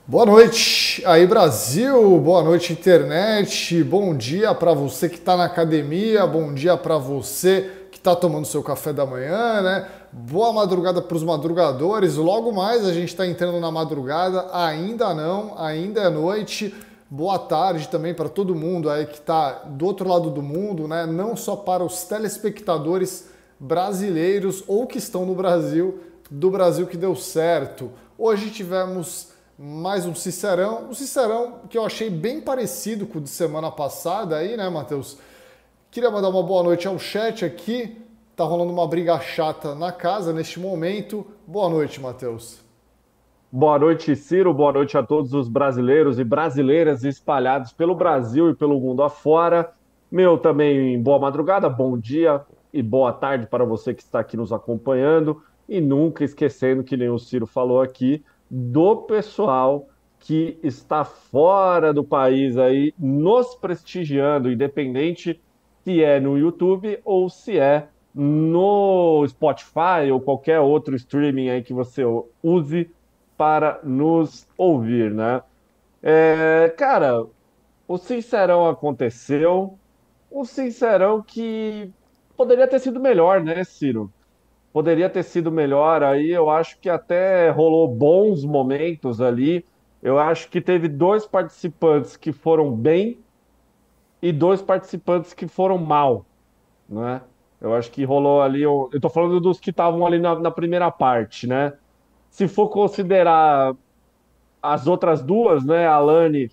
Boa noite aí Brasil, boa noite internet, bom dia para você que está na academia, bom dia para você que está tomando seu café da manhã, né? Boa madrugada para os madrugadores, logo mais a gente está entrando na madrugada, ainda não, ainda é noite. Boa tarde também para todo mundo aí que está do outro lado do mundo, né? Não só para os telespectadores brasileiros ou que estão no Brasil, do Brasil que deu certo. Hoje tivemos mais um Sincerão que eu achei bem parecido com o de semana passada aí, né, Matheus? Queria mandar uma boa noite ao chat aqui. Tá rolando uma briga chata na casa neste momento. Boa noite, Matheus. Boa noite, Ciro. Boa noite a todos os brasileiros e brasileiras espalhados pelo Brasil e pelo mundo afora. Meu também boa madrugada, bom dia e boa tarde para você que está aqui nos acompanhando. E nunca esquecendo, que nem o Ciro falou aqui, do pessoal que está fora do país aí nos prestigiando, independente se é no YouTube ou se é no Spotify ou qualquer outro streaming aí que você use para nos ouvir, né? Cara, o Sincerão aconteceu, um Sincerão que poderia ter sido melhor, né, Ciro? Poderia ter sido melhor, aí eu acho que até rolou bons momentos ali. Eu acho que teve dois participantes que foram bem e dois participantes que foram mal, né? Eu acho que rolou ali. Eu tô falando dos que estavam ali na primeira parte, né? Se for considerar as outras duas, né, Alane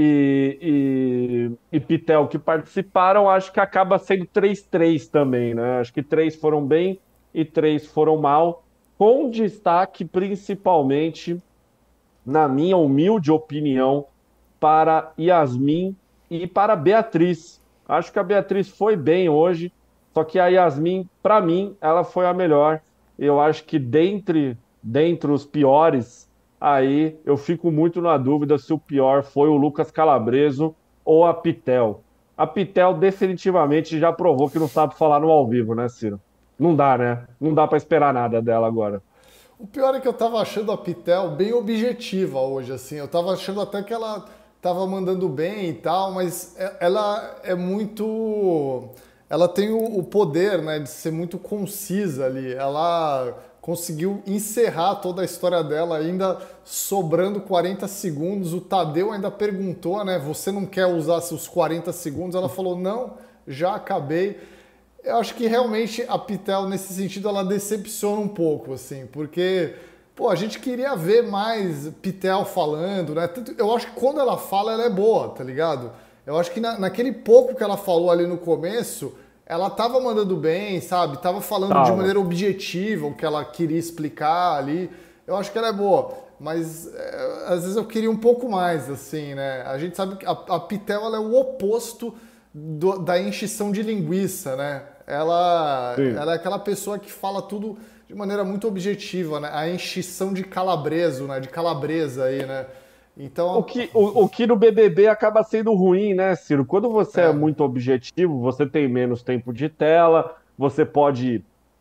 e Pitel, que participaram, acho que acaba sendo 3-3 também, né? Acho que três foram bem e três foram mal, com destaque principalmente, na minha humilde opinião, para Yasmin e para Beatriz. Acho que a Beatriz foi bem hoje, só que a Yasmin, para mim, ela foi a melhor. Eu acho que dentre os piores, aí eu fico muito na dúvida se o pior foi o Lucas Calabreso ou a Pitel. A Pitel definitivamente já provou que não sabe falar no ao vivo, né, Ciro? Não dá, né? Não dá para esperar nada dela agora. O pior é que eu tava achando a Pitel bem objetiva hoje, assim. Eu tava achando até que ela tava mandando bem e tal, mas ela é muito. Ela tem o poder, né, de ser muito concisa ali. Ela conseguiu encerrar toda a história dela ainda sobrando 40 segundos. O Tadeu ainda perguntou, né, você não quer usar seus 40 segundos? Ela falou, não, já acabei. Eu acho que realmente a Pitel, nesse sentido, ela decepciona um pouco, assim, porque, pô, a gente queria ver mais Pitel falando, né? Eu acho que quando ela fala, ela é boa, tá ligado? Eu acho que naquele pouco que ela falou ali no começo, ela tava mandando bem, sabe? Tava falando de Tava. maneira objetiva o que ela queria explicar ali. Eu acho que ela é boa, mas às vezes eu queria um pouco mais, assim, né? A gente sabe que a Pitel, ela é o oposto da enchição de linguiça, né? Sim. Ela é aquela pessoa que fala tudo de maneira muito objetiva, né? A enchição de calabreso, né? De calabresa aí, né? Então, O que no BBB acaba sendo ruim, né, Ciro? Quando você é é, muito objetivo, você tem menos tempo de tela, você pode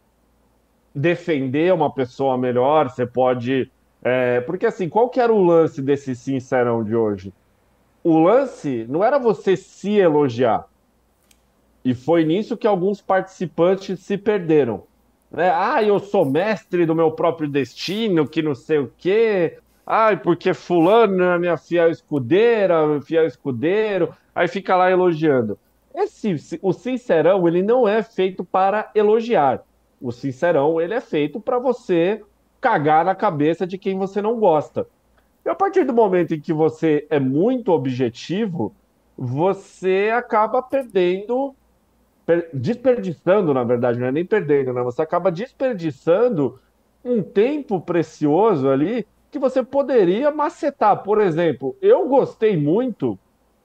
defender uma pessoa melhor, você pode. Porque assim, qual que era o lance desse Sincerão de hoje? O lance não era você se elogiar. E foi nisso que alguns participantes se perderam. Né? Ah, eu sou mestre do meu próprio destino, que não sei o quê. Ai, porque fulano é minha fiel escudeira, meu fiel escudeiro. Aí fica lá elogiando. O Sincerão, ele não é feito para elogiar. O Sincerão, ele é feito para você cagar na cabeça de quem você não gosta. E a partir do momento em que você é muito objetivo, você acaba desperdiçando, na verdade, não é nem perdendo, né? Você acaba desperdiçando um tempo precioso ali que você poderia macetar. Por exemplo, eu gostei muito,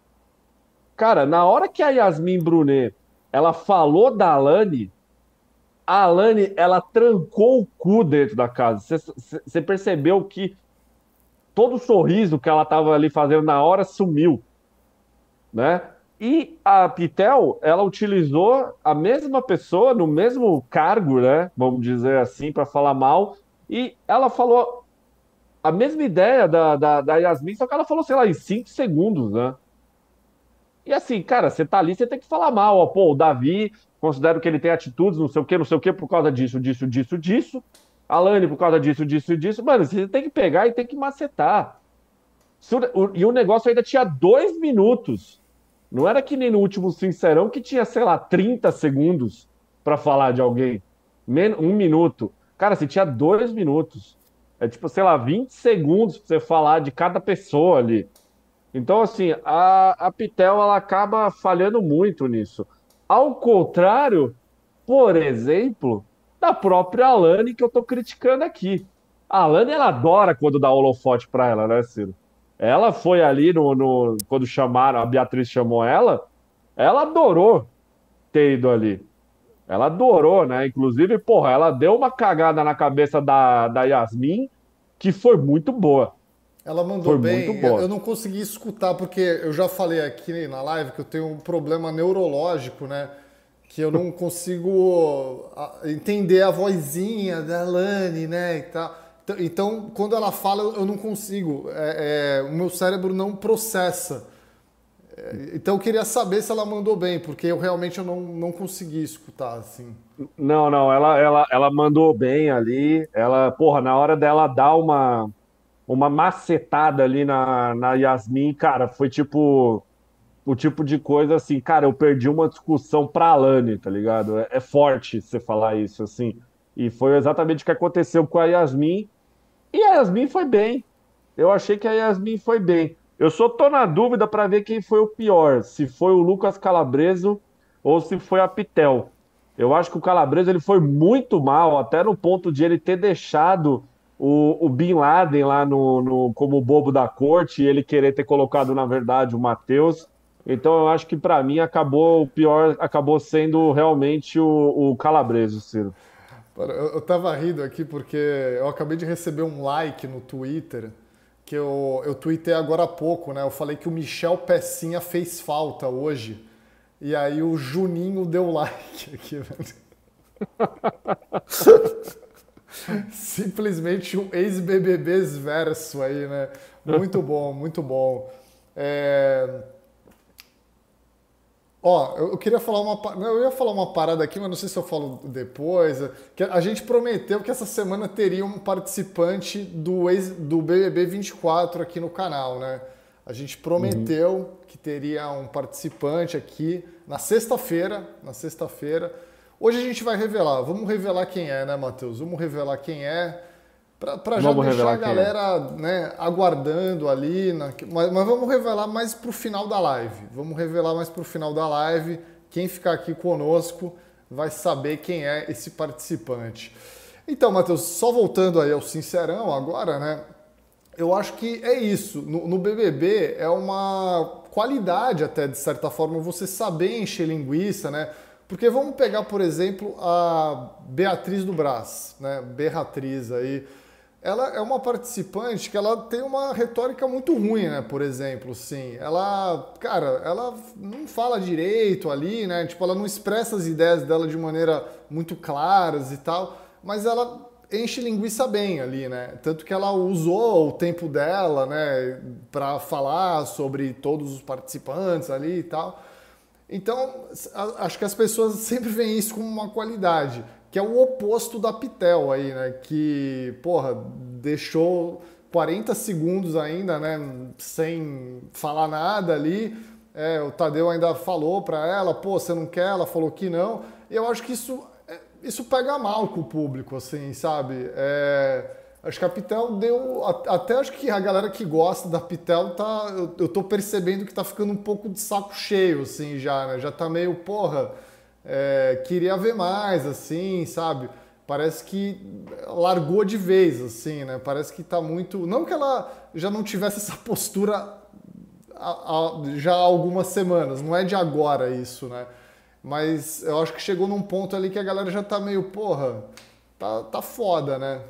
cara, na hora que a Yasmin Brunet ela falou da Alane, a Alane ela trancou o cu dentro da casa. Você percebeu que todo o sorriso que ela estava ali fazendo na hora sumiu, né? E a Pitel, ela utilizou a mesma pessoa no mesmo cargo, né? Vamos dizer assim, para falar mal. E ela falou. a mesma ideia da Yasmin, só que ela falou, sei lá, em 5 segundos, né? E assim, cara, você tá ali, você tem que falar mal. Ó, pô, o Davi, considero que ele tem atitudes, não sei o quê, por causa disso, disso, disso, disso. Alane, por causa disso, disso e disso. Mano, você tem que pegar e tem que macetar. E o negócio ainda tinha 2 minutos. Não era que nem no último Sincerão que tinha, sei lá, 30 segundos pra falar de alguém. 1 minuto. Cara, você tinha 2 minutos. É tipo, sei lá, 20 segundos pra você falar de cada pessoa ali. Então, assim, a Pitel ela acaba falhando muito nisso. Ao contrário, por exemplo, da própria Alane que eu tô criticando aqui. A Alane, ela adora quando dá holofote pra ela, né, Ciro? Ela foi ali quando chamaram, a Beatriz chamou ela adorou ter ido ali. Ela adorou, né? Inclusive, porra, ela deu uma cagada na cabeça da Yasmin que foi muito boa. Ela mandou Foi muito bem. Eu boa. não consegui escutar porque eu já falei aqui na live que eu tenho um problema neurológico, né? Que eu não consigo entender a vozinha da Lani, né? E tal. Então, quando ela fala, eu não consigo. O meu cérebro não processa. Então, eu queria saber se ela mandou bem, porque eu realmente não consegui escutar, assim. Não, não, ela mandou bem ali. Ela, porra, na hora dela dar uma macetada ali na Yasmin, cara, foi tipo o tipo de coisa assim, cara, eu perdi uma discussão pra Alane, tá ligado? É forte você falar isso, assim. E foi exatamente o que aconteceu com a Yasmin. E a Yasmin foi bem. Eu achei que a Yasmin foi bem. Eu só tô na dúvida para ver quem foi o pior, se foi o Lucas Calabreso ou se foi a Pitel. Eu acho que o Calabreso ele foi muito mal, até no ponto de ele ter deixado o Bin Laden lá como bobo da corte e ele querer ter colocado, na verdade, o Matheus. Então eu acho que para mim acabou o pior, acabou sendo realmente o Calabreso, Ciro. Eu tava rindo aqui porque eu acabei de receber um like no Twitter que eu tuitei agora há pouco, né? Eu falei que o Michel Pecinha fez falta hoje. E aí o Juninho deu like aqui, velho. Simplesmente um ex-BBBs verso aí, né? Muito bom, muito bom. É, Ó, eu queria falar eu ia falar uma parada aqui, mas não sei se eu falo depois. Que a gente prometeu que essa semana teria um participante do BBB 24 aqui no canal, né? A gente Uhum. prometeu que teria um participante aqui na sexta-feira, Hoje a gente vai revelar. Vamos revelar quem é, né, Matheus? Vamos revelar quem é. Pra já Vamos deixar a revelar quem é. galera, né, aguardando ali, mas vamos revelar mais pro final da live. Vamos revelar mais pro final da live. Quem ficar aqui conosco vai saber quem é esse participante. Então, Matheus, só voltando aí ao Sincerão agora, né? Eu acho que é isso. No BBB é uma qualidade até, de certa forma, você saber encher linguiça, né? Porque vamos pegar, por exemplo, a Beatriz do Brás, né? Beatriz aí. Ela é uma participante que ela tem uma retórica muito ruim, né? Por exemplo, sim. Ela, cara, ela não fala direito ali, né? Tipo, ela não expressa as ideias dela de maneira muito claras e tal, mas ela enche linguiça bem ali, né? Tanto que ela usou o tempo dela, né, para falar sobre todos os participantes ali e tal. Então, acho que as pessoas sempre veem isso como uma qualidade, que é o oposto da Pitel aí, né? Que, porra, deixou 40 segundos ainda, né? Sem falar nada ali. O Tadeu ainda falou pra ela, pô, você não quer? Ela falou que não. E eu acho que isso pega mal com o público, assim, sabe? Acho que a Pitel deu. Até acho que a galera que gosta da Pitel tá. Eu tô percebendo que tá ficando um pouco de saco cheio, assim, já, né? Já tá meio, porra, queria ver mais, assim, sabe? Parece que largou de vez, assim, né? Parece que tá muito. Não que ela já não tivesse essa postura já há algumas semanas, não é de agora isso, né? Mas eu acho que chegou num ponto ali que a galera já tá meio, porra, tá foda, né?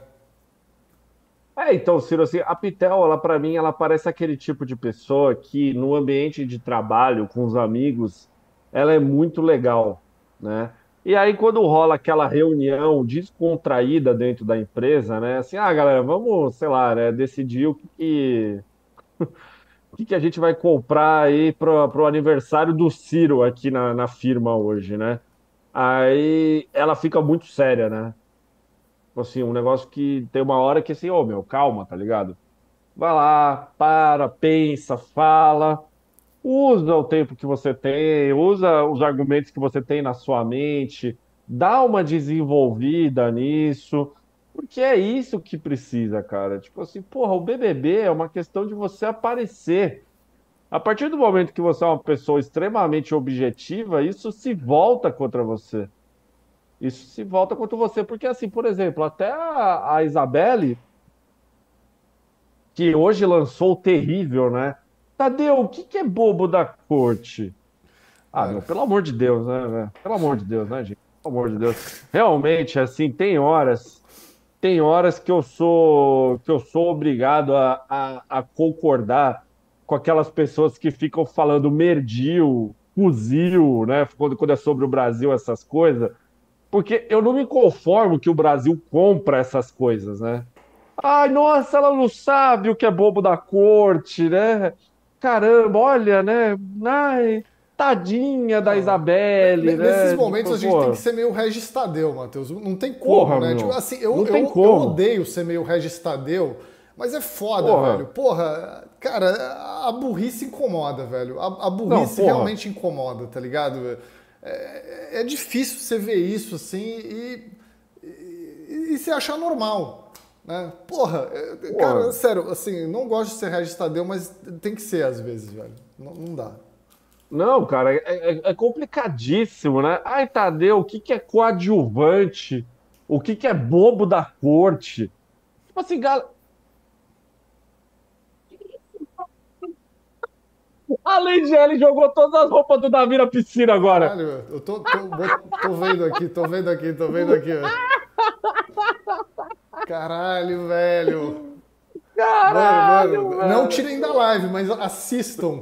Então, Ciro, assim, a Pitel, ela para mim, ela parece aquele tipo de pessoa que no ambiente de trabalho, com os amigos, ela é muito legal, né? E aí, quando rola aquela reunião descontraída dentro da empresa, né? Assim, galera, vamos, sei lá, né, decidir o que que a gente vai comprar aí pro aniversário do Ciro aqui na firma hoje, né? Aí ela fica muito séria, né? Tipo assim, um negócio que tem uma hora que assim, ô meu, calma, tá ligado? Vai lá, para, pensa, fala, usa o tempo que você tem, usa os argumentos que você tem na sua mente, dá uma desenvolvida nisso, porque é isso que precisa, cara. Tipo assim, porra, o BBB é uma questão de você aparecer. A partir do momento que você é uma pessoa extremamente objetiva, isso se volta contra você. Isso se volta contra você, porque assim, por exemplo, até a Isabelle, que hoje lançou o Terrível, né? Tadeu, o que que é bobo da corte? Ah, É, meu, pelo amor de Deus, né, velho? Pelo amor de Deus, né, gente? Pelo amor de Deus. Realmente, assim, tem horas que eu sou obrigado a concordar com aquelas pessoas que ficam falando merdil, fuzil, né? Quando é sobre o Brasil, essas coisas. Porque eu não me conformo que o Brasil compra essas coisas, né? Ai, nossa, ela não sabe o que é bobo da corte, né? Caramba, olha, né? Ai, tadinha da não. Isabelle, Nesses né? momentos Tipo, a gente tem que pô, ser meio Regis Tadeu, Matheus. Não tem como, porra, né? Tipo, meu. assim, Não tem eu como. odeio ser meio Regis Tadeu, mas é foda, velho. Porra. Porra, cara, a burrice incomoda, velho. A Não, burrice porra. realmente incomoda, tá ligado? É difícil você ver isso assim e se achar normal, né? Porra, cara, Porra. sério, assim, não gosto de ser Regis Tadeu, mas tem que ser às vezes, velho. Não dá. Não, cara, é complicadíssimo, né? Ai, Tadeu, o que que é coadjuvante? O que que é bobo da corte? Tipo assim, a Lady L jogou todas as roupas do Davi na piscina agora. Caralho, eu tô vendo aqui, tô vendo aqui, tô vendo aqui, ó. Caralho, velho. Caralho, Não tirem da velho. live, mas assistam.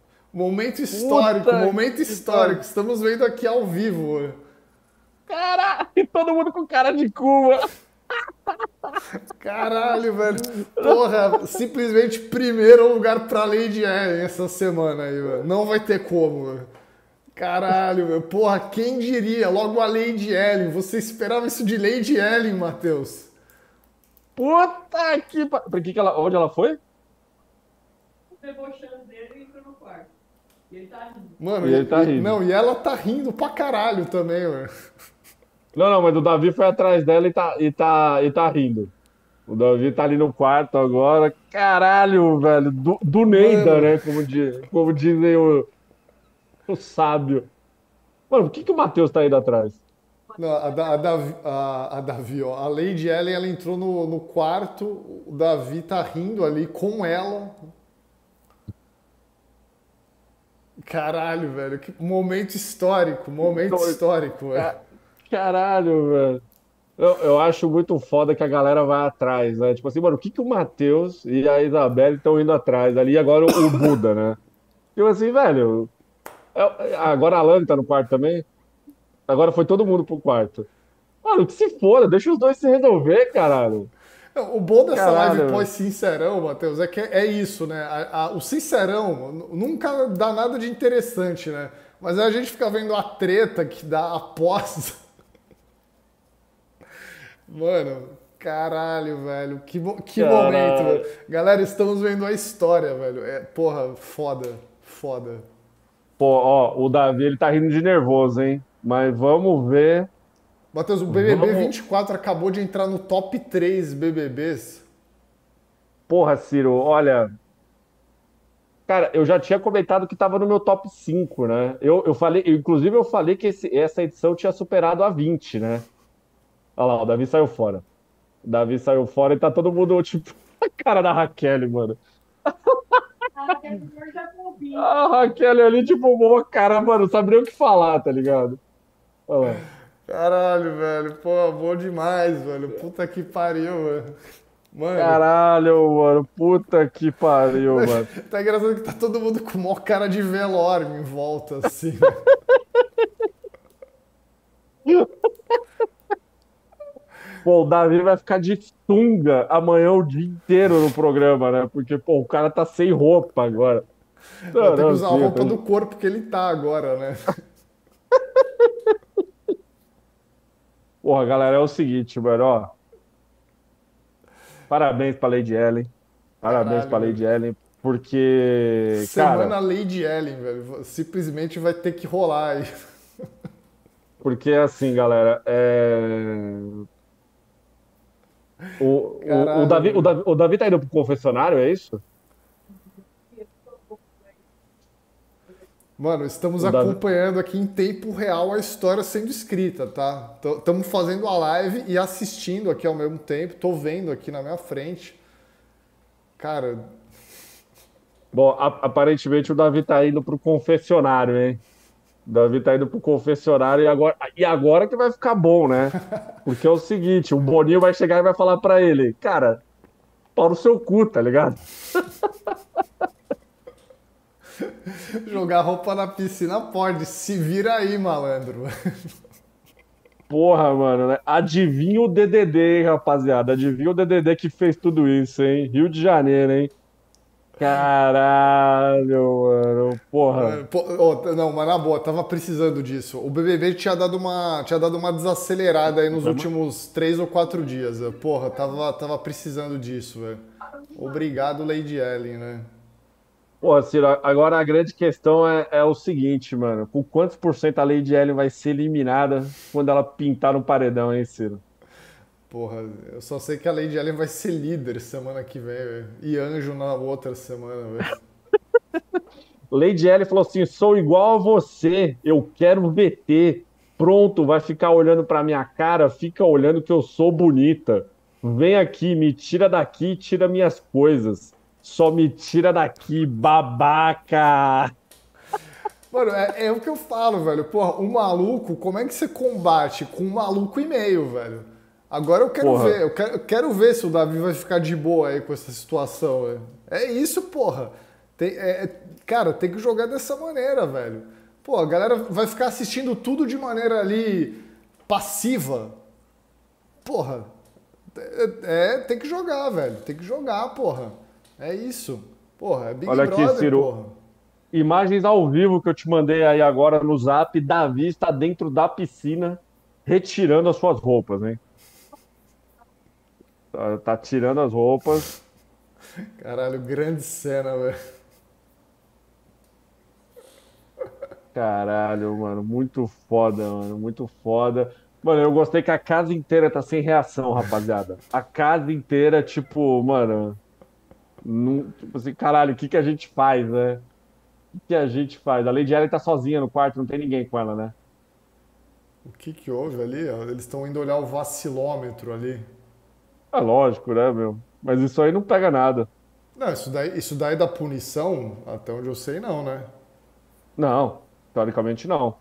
Puta Momento que histórico. pariu. Estamos vendo aqui ao vivo. Caralho, e todo mundo com cara de Cuba. Caralho, velho. Porra, simplesmente primeiro lugar pra Lady Ellen essa semana aí, velho. Não vai ter como, velho. Caralho, velho. Porra, quem diria? Logo a Lady Ellen. Você esperava isso de Lady Ellen, Matheus? Puta que pariu. Onde ela foi? Debochando dele e entrou no quarto. E ele tá rindo. Mano, E ele tá rindo. não, e ela tá rindo pra caralho também, velho. Não, não, mas o Davi foi atrás dela e tá rindo. O Davi tá ali no quarto agora. Caralho, velho. Do Neida, Mano, né? Como dizem o sábio. Mano, por que que o Matheus tá indo atrás? não, a Davi, ó. A Lady Ellen, ela entrou no quarto, o Davi tá rindo ali com ela. Caralho, velho, que momento Então, histórico, velho. ca- Caralho, velho. Eu acho muito foda que a galera vai atrás, né? Tipo assim, mano, o que que o Matheus e a Isabelle estão indo atrás ali? E agora o Buda, né? Tipo assim, velho. Agora a Alane tá no quarto também? Agora foi todo mundo pro quarto. Mano, que se foda, deixa os dois se resolver, caralho. Não, o bom dessa live Caralho, velho. pós-Sincerão, Matheus, é que é isso, né? O Sincerão nunca dá nada de interessante, né? Mas aí a gente fica vendo a treta que dá após. Mano, caralho, velho. Que momento, velho. Caralho. Galera, estamos vendo a história, velho. Porra, foda, foda. Pô, ó, o Davi, ele tá rindo de nervoso, hein? Mas vamos ver. Matheus, o BBB Vamos. 24 acabou de entrar no top 3 BBBs. Porra, Ciro, olha. Cara, eu já tinha comentado que tava no meu top 5, né? Eu falei, inclusive eu falei que essa edição tinha superado a 20, né? Olha lá, o Davi saiu fora. O Davi saiu fora e tá todo mundo, tipo, a cara da Raquel, mano. Até o senhor já ouviu. A Raquel ali, tipo, uma cara, mano, não sabe nem o que falar, tá ligado? Olha lá. Caralho, velho. Pô, bom demais, velho. Puta que pariu, velho. Mano, Caralho, mano. Puta que pariu, mano. tá engraçado que tá todo mundo com mó cara de velório em volta, assim. Pô, o Davi vai ficar de sunga amanhã o dia inteiro no programa, né? Porque, pô, o cara tá sem roupa agora. Vai Não, ter que não, usar a sim, roupa do corpo que ele tá agora, né? Porra, galera, é o seguinte, mano, ó. Parabéns pra Lady Ellen. Parabéns Caralho, pra velho. Lady Ellen, porque, Semana cara, Lady Ellen, velho. Simplesmente vai ter que rolar aí. porque assim, galera, o Caralho, Davi, o velho. Davi, o Davi tá indo pro confessionário, é isso? Mano, estamos O Davi... acompanhando aqui em tempo real a história sendo escrita, tá? Estamos fazendo a live e assistindo aqui ao mesmo tempo. Tô vendo aqui na minha frente. Cara, Bom, aparentemente o Davi tá indo pro confessionário, hein? O Davi tá indo pro confessionário e agora que vai ficar bom, né? Porque é o seguinte, o Boninho vai chegar e vai falar pra ele, cara, pau no seu cu, tá ligado? jogar roupa na piscina pode. Se vira aí, malandro. Porra, mano, né? Adivinha o DDD, hein, rapaziada? Adivinha o DDD que fez tudo isso, hein? Rio de Janeiro, hein? Caralho, mano. Porra. Pô, não, mas na boa, tava precisando disso. O BBB tinha dado uma desacelerada aí nos últimos 3 ou 4 dias. Porra, tava precisando disso, velho. Obrigado, Lady Ellen, né? Pô, Ciro, agora a grande questão é o seguinte, mano. Com quantos por cento a Lady Ellen vai ser eliminada quando ela pintar no paredão, hein, Ciro? Porra, eu só sei que a Lady Ellen vai ser líder semana que vem, velho. E anjo na outra semana, velho. Lady Ellen falou assim: sou igual a você, eu quero VT. Pronto, vai ficar olhando pra minha cara, fica olhando que eu sou bonita. Vem aqui, me tira daqui e tira minhas coisas. Só me tira daqui, babaca! Mano, é o que eu falo, velho. Porra, um maluco, como é que você combate com um maluco e meio, velho? Agora eu quero ver, Porra, eu quero ver se o Davi vai ficar de boa aí com essa situação, velho. É isso, porra. Cara, tem que jogar dessa maneira, velho. Pô, a galera vai ficar assistindo tudo de maneira ali passiva. Porra, tem que jogar, velho. Tem que jogar, porra. É isso. Porra, é Big olha aqui, Brother, Ciro. porra. Imagens ao vivo que eu te mandei aí agora no Zap. Davi está dentro da piscina retirando as suas roupas, hein? Tá tirando as roupas. Caralho, grande cena, velho. Caralho, mano, muito foda, mano, muito foda. Mano, eu gostei que a casa inteira tá sem reação, rapaziada. A casa inteira, tipo, mano, tipo assim, caralho, o que que a gente faz, né? O que a gente faz? A Lady Ellen tá sozinha no quarto, não tem ninguém com ela, né? O que que houve ali? Ó? Eles estão indo olhar o vacilômetro ali. É lógico, né, meu? Mas isso aí não pega nada. Não, isso daí da punição, até onde eu sei, não, né? Não, teoricamente não.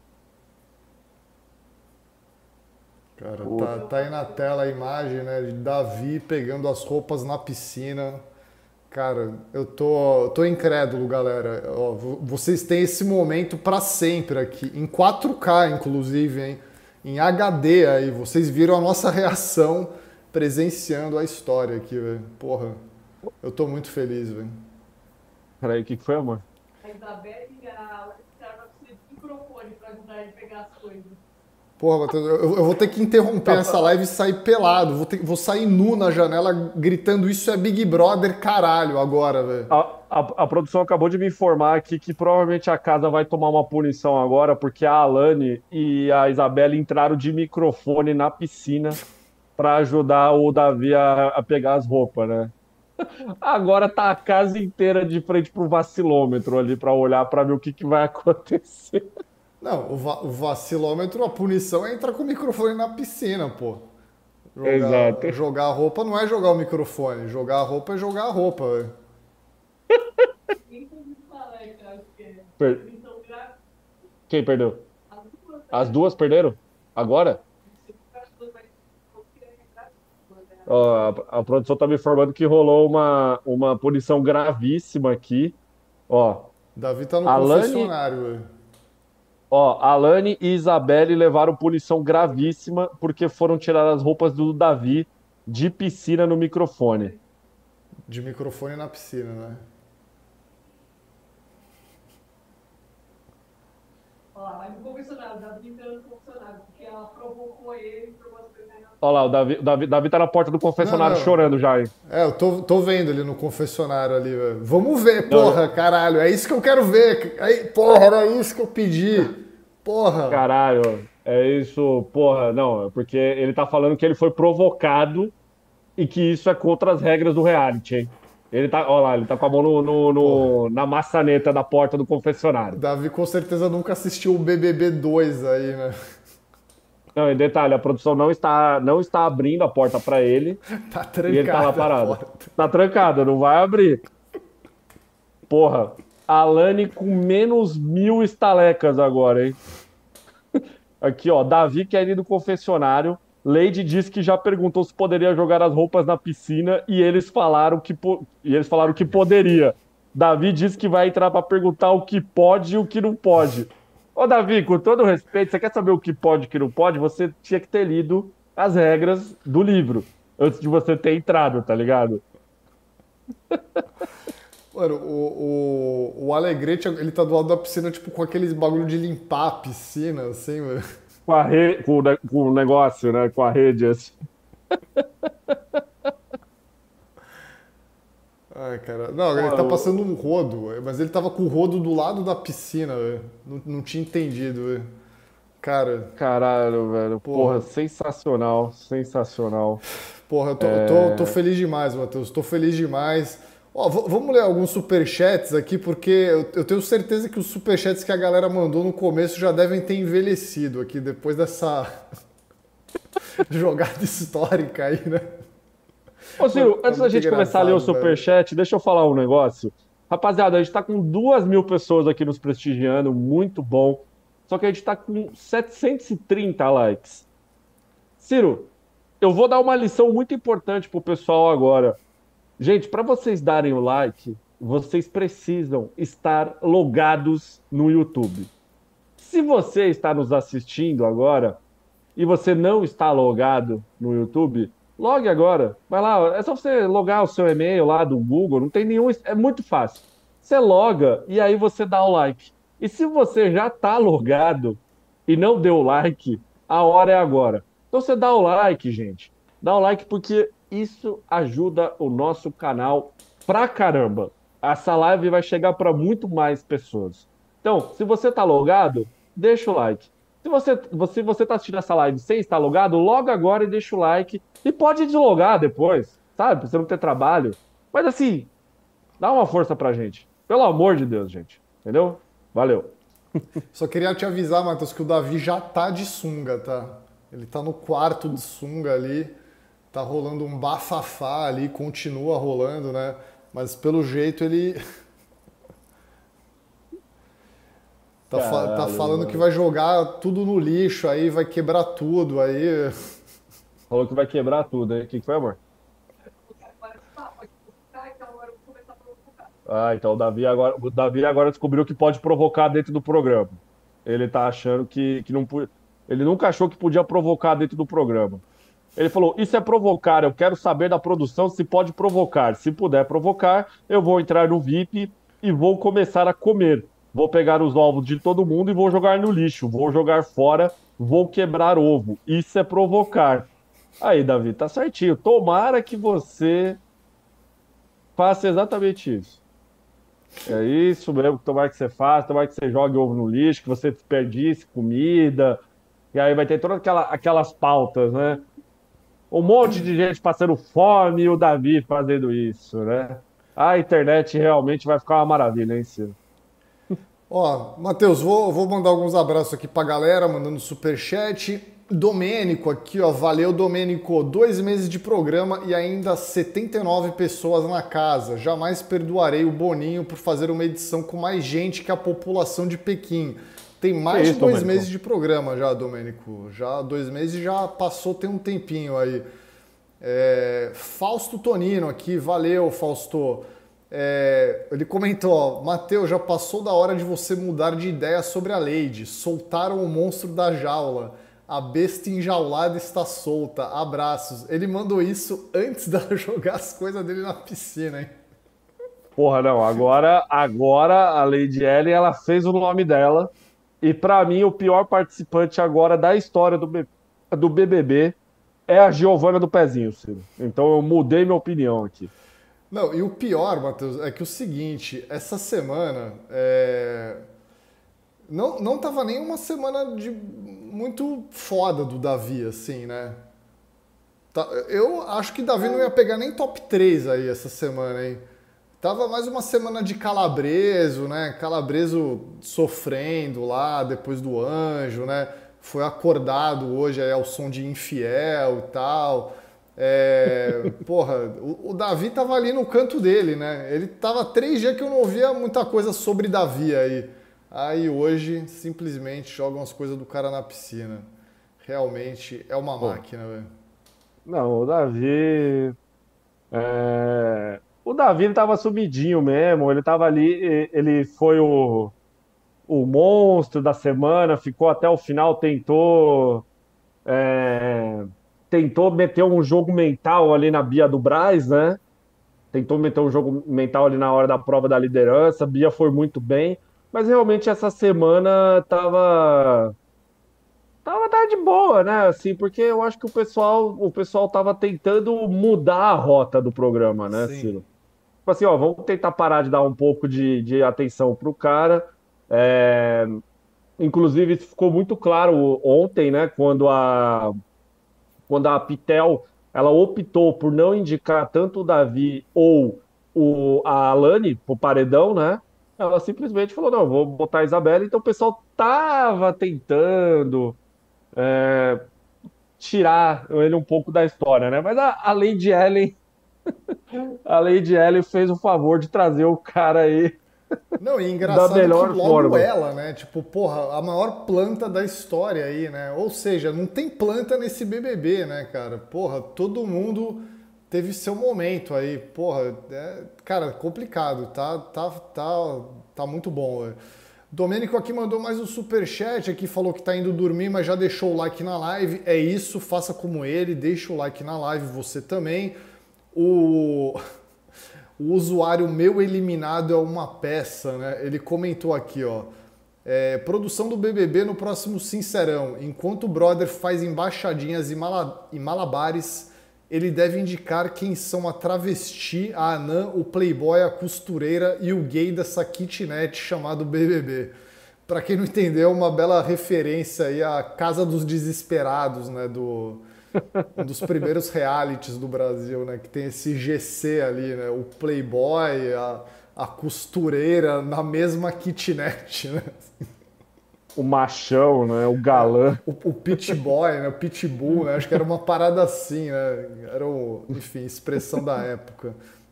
Cara, tá, Puta. tá aí na tela a imagem, né, de Davi pegando as roupas na piscina. Cara, eu tô incrédulo, galera. Ó, vocês têm esse momento pra sempre aqui, em 4K, inclusive, hein? Em HD aí. Vocês viram a nossa reação presenciando a história aqui, velho. Porra, eu tô muito feliz, velho. Peraí, o que que foi, amor? A Isabela e a Alex estavam precisando de microfone pra ajudar ele a pegar as coisas. Porra, Matheus, eu vou ter que interromper essa live e sair pelado. Vou sair nu na janela gritando isso é Big Brother, caralho, agora, velho. A produção acabou de me informar aqui que provavelmente a casa vai tomar uma punição agora, porque a Alane e a Isabela entraram de microfone na piscina para ajudar o Davi a pegar as roupas, né? Agora tá a casa inteira de frente pro vacilômetro ali para olhar para ver o que que vai acontecer. Não, o vacilômetro, a punição é entrar com o microfone na piscina, pô. Exato. Jogar a roupa não é jogar o microfone. Jogar a roupa é jogar a roupa, velho. Inclusive, falar, cara, que Per- eles estão grávidos. Quem perdeu? As duas, As duas perderam? Agora? as duas, mas não queria grávidas. Ó, a produção tá me informando que rolou uma punição gravíssima aqui. Ó, Davi tá no Alane, confessionário, velho. Ó, Alane e Isabelle levaram punição gravíssima porque foram tirar as roupas do Davi de piscina no microfone. De microfone na piscina, né? Olha lá, vai no confessionário, tá brincando no confessionário, porque ela provocou ele por umas coisas. Olha lá, o Davi tá na porta do Não, confessionário não. chorando já, hein? É, eu tô vendo ali no confessionário ali, velho. Vamos ver, Não, porra, caralho. É isso que eu quero ver. Aí, porra, era isso que eu pedi. Porra. caralho, é isso, porra, não, é porque ele tá falando que ele foi provocado e que isso é contra as regras do reality, hein? Ele tá, olha lá, ele tá com a mão Porra. na maçaneta da porta do confessionário. Davi com certeza nunca assistiu o BBB 2 aí, né? Não, e detalhe, a produção não está abrindo a porta para ele Tá e ele tá lá trancada a parado. porta. Tá trancado, não vai abrir. Porra, Alane com -1.000 estalecas agora, hein? Aqui, ó, Davi quer ir no confessionário. Lady disse que já perguntou se poderia jogar as roupas na piscina e eles falaram que poderia. Davi disse que vai entrar para perguntar o que pode e o que não pode. Ô, Davi, com todo respeito, você quer saber o que pode e o que não pode? Você tinha que ter lido as regras do livro antes de você ter entrado, tá ligado? Mano, o Alegrete, ele tá do lado da piscina, tipo, com aqueles bagulho de limpar a piscina, assim, velho. Com o negócio, né? Com a rede, assim. Ai, cara. Não, ele tá Pô, passando um rodo, mas ele tava com o rodo do lado da piscina, velho. Não tinha entendido, velho. Cara, caralho, velho. Porra, porra. sensacional, sensacional. Porra, eu tô É, feliz demais, Matheus. Tô feliz demais. Ó, vamos ler alguns superchats aqui, porque eu tenho certeza que os superchats que a galera mandou no começo já devem ter envelhecido aqui, depois dessa jogada histórica aí, né? Ô, Ciro, Foi antes da muito gente começar a ler o engraçado, velho. superchat, deixa eu falar um negócio. Rapaziada, a gente tá com 2.000 pessoas aqui nos prestigiando, muito bom. Só que a gente tá com 730 likes. Ciro, eu vou dar uma lição muito importante pro pessoal agora. Gente, para vocês darem o like, vocês precisam estar logados no YouTube. Se você está nos assistindo agora e você não está logado no YouTube, logue agora. Vai lá, é só você logar o seu e-mail lá do Google, não tem nenhum, é muito fácil. Você loga e aí você dá o like. E se você já está logado e não deu o like, a hora é agora. Então você dá o like, gente. Dá o like porque isso ajuda o nosso canal pra caramba. Essa live vai chegar para muito mais pessoas. Então, se você está logado, deixa o like. Se você está assistindo essa live sem estar logado, loga agora e deixa o like. E pode deslogar depois, sabe? Pra você não ter trabalho. Mas assim, dá uma força pra gente. Pelo amor de Deus, gente. Entendeu? Valeu. Só queria te avisar, Matheus, que o Davi já tá de sunga, tá? Ele tá no quarto de sunga ali, tá rolando um bafafá ali, continua rolando, né? Mas pelo jeito ele tá Caralho, falando que mano. vai jogar tudo no lixo aí, vai quebrar tudo aí. Falou que vai quebrar tudo, hein? O que foi, amor? Participar, pode provocar, então agora eu vou começar a provocar. Ah, então o Davi agora descobriu que pode provocar dentro do programa. Ele tá achando que não. Ele nunca achou que podia provocar dentro do programa. Ele falou: Isso é provocar. Eu quero saber da produção se pode provocar. Se puder provocar, eu vou entrar no VIP e vou começar a comer. Vou pegar os ovos de todo mundo e vou jogar no lixo. Vou jogar fora, vou quebrar ovo. Isso é provocar. Aí, Davi, tá certinho. Tomara que você faça exatamente isso. É isso mesmo. Tomara que você faça. Tomara que você jogue ovo no lixo, que você desperdice comida. E aí vai ter todas aquelas pautas, né? Um monte de gente passando fome e o Davi fazendo isso, né? A internet realmente vai ficar uma maravilha, hein, Ciro? Ó, Matheus, vou mandar alguns abraços aqui pra galera, mandando superchat. Domênico aqui, ó, valeu Domênico, 2 meses de programa e ainda 79 pessoas na casa. Jamais perdoarei o Boninho por fazer uma edição com mais gente que a população de Pequim. Tem Que mais de isso, 2 meses Domênico? de programa já, Domênico. Já 2 meses já passou, tem um tempinho aí. Fausto Tonino aqui, valeu, Fausto. Ele comentou, ó, Matheus, já passou da hora de você mudar de ideia sobre a Lady. Soltaram o monstro da jaula. A besta enjaulada está solta. Abraços. Ele mandou isso antes dela jogar as coisas dele na piscina, hein? Porra, não, agora a Lady Ellen, ela fez o nome dela, e pra mim o pior participante agora da história do BBB é a Giovana do Pezinho, Ciro. Então eu mudei minha opinião aqui. Não, e o pior, Matheus, é que o seguinte, essa semana não tava nem uma semana de muito foda do Davi, assim, né? Eu acho que Davi não ia pegar nem top 3 aí essa semana, hein? Tava mais uma semana de Calabreso, né? Calabreso sofrendo lá depois do anjo, né? Foi acordado hoje aí ao som de Infiel e tal. Porra, o Davi tava ali no canto dele, né? Ele tava 3 dias que eu não ouvia muita coisa sobre Davi aí. Aí hoje simplesmente jogam as coisas do cara na piscina. Realmente é uma Pô, máquina, velho. não, o Davi. O Davi ele tava sumidinho mesmo, ele tava ali, ele foi o monstro da semana, ficou até o final, é, tentou meter um jogo mental ali na Bia do Brás, né? Tentou meter um jogo mental ali na hora da prova da liderança. A Bia foi muito bem, mas realmente essa semana tava de boa, né? Assim, porque eu acho que o pessoal tava tentando mudar a rota do programa, né, Sim. Ciro? Tipo assim, ó, vamos tentar parar de dar um pouco de atenção pro cara. É, inclusive, isso ficou muito claro ontem, né? Quando a Pitel ela optou por não indicar tanto o Davi ou a Alane pro paredão, né? Ela simplesmente falou: não, vou botar a Isabela. Então o pessoal tava tentando tirar ele um pouco da história, né? Mas a Lady Ellen fez o favor de trazer o cara aí Não, e da engraçado que melhor logo forma. ela, né? Tipo, porra, a maior planta da história aí, né? Ou seja, não tem planta nesse BBB, né, cara? Porra, todo mundo teve seu momento aí. Porra, cara, complicado, tá muito bom, velho. Domênico aqui mandou mais um superchat aqui, falou que tá indo dormir, mas já deixou o like na live. É isso, faça como ele, deixa o like na live, você também. O o usuário meu eliminado é uma peça, né? Ele comentou aqui, ó. Produção do BBB no próximo Sincerão. Enquanto o brother faz embaixadinhas e malabares, ele deve indicar quem são a travesti, a anã, o playboy, a costureira e o gay dessa kitnet chamado BBB. Pra quem não entendeu, uma bela referência aí à Casa dos Desesperados, né? Um dos primeiros realities do Brasil, né? Que tem esse GC ali, né? O Playboy, a costureira na mesma kitnet, né? O machão, né? O galã. O Pit Boy, né? O Pitbull, né? Acho que era uma parada assim, né? Era, enfim, expressão da época.